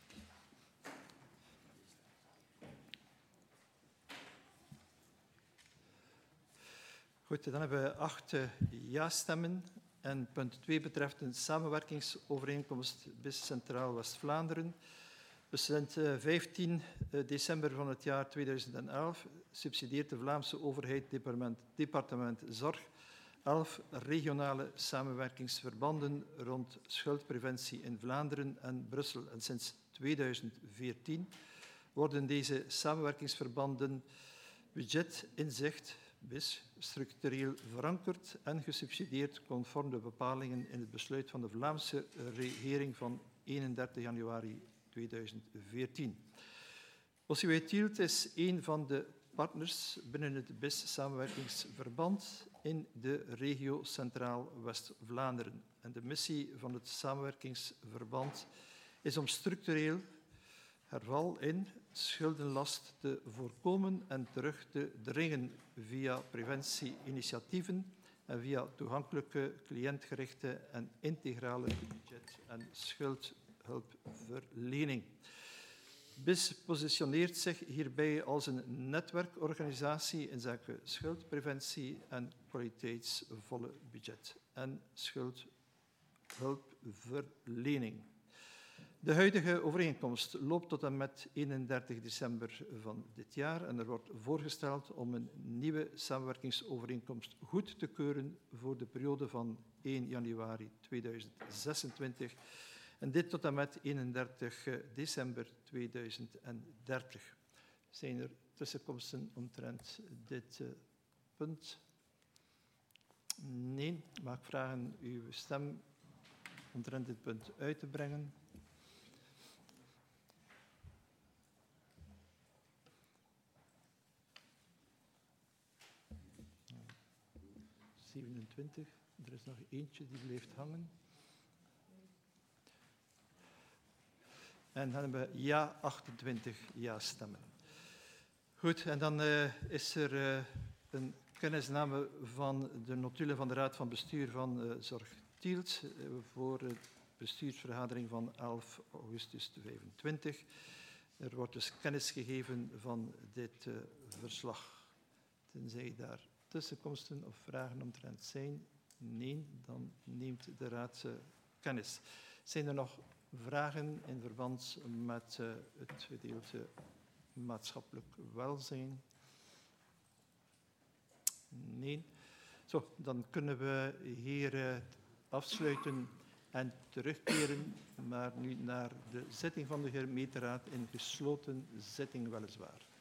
Goed, dan hebben we acht uh, ja-stemmen. En punt twee betreft een samenwerkingsovereenkomst B I S Centraal West-Vlaanderen. Beslint uh, vijftien december van het jaar tweeduizend elf subsidieert de Vlaamse overheid departement, departement Zorg elf regionale samenwerkingsverbanden rond schuldpreventie in Vlaanderen en Brussel. En sinds tweeduizend veertien worden deze samenwerkingsverbanden budgetinzicht, Bis structureel verankerd en gesubsidieerd conform de bepalingen in het besluit van de Vlaamse regering van eenendertig januari tweeduizend veertien. O C W Tielt is een van de partners binnen het B I S-samenwerkingsverband in de regio Centraal-West-Vlaanderen. En de missie van het samenwerkingsverband is om structureel herval in schuldenlast te voorkomen en terug te dringen via preventieinitiatieven en via toegankelijke, cliëntgerichte en integrale budget- en schuldhulpverlening. B I S positioneert zich hierbij als een netwerkorganisatie in zaken schuldpreventie en kwaliteitsvolle budget- en schuldhulpverlening. De huidige overeenkomst loopt tot en met eenendertig december van dit jaar en er wordt voorgesteld om een nieuwe samenwerkingsovereenkomst goed te keuren voor de periode van één januari tweeduizend zesentwintig en dit tot en met eenendertig december tweeduizend dertig. Zijn er tussenkomsten omtrent dit uh, punt? Nee. Mag ik vragen uw stem omtrent dit punt uit te brengen? zevenentwintig. Er is nog eentje die blijft hangen. En dan hebben we ja achtentwintig ja-stemmen. Goed, en dan uh, is er uh, een kennisname van de notulen van de Raad van Bestuur van uh, Zorg Tielt uh, voor de bestuursvergadering van elf augustus vijfentwintig. Er wordt dus kennis gegeven van dit uh, verslag. Tenzij daar tussenkomsten of vragen omtrent zijn? Nee, dan neemt de Raad uh, kennis. Zijn er nog vragen in verband met uh, het gedeelte maatschappelijk welzijn? Nee. Zo, dan kunnen we hier uh, afsluiten en terugkeren, maar nu naar de zitting van de gemeenteraad in gesloten zitting weliswaar.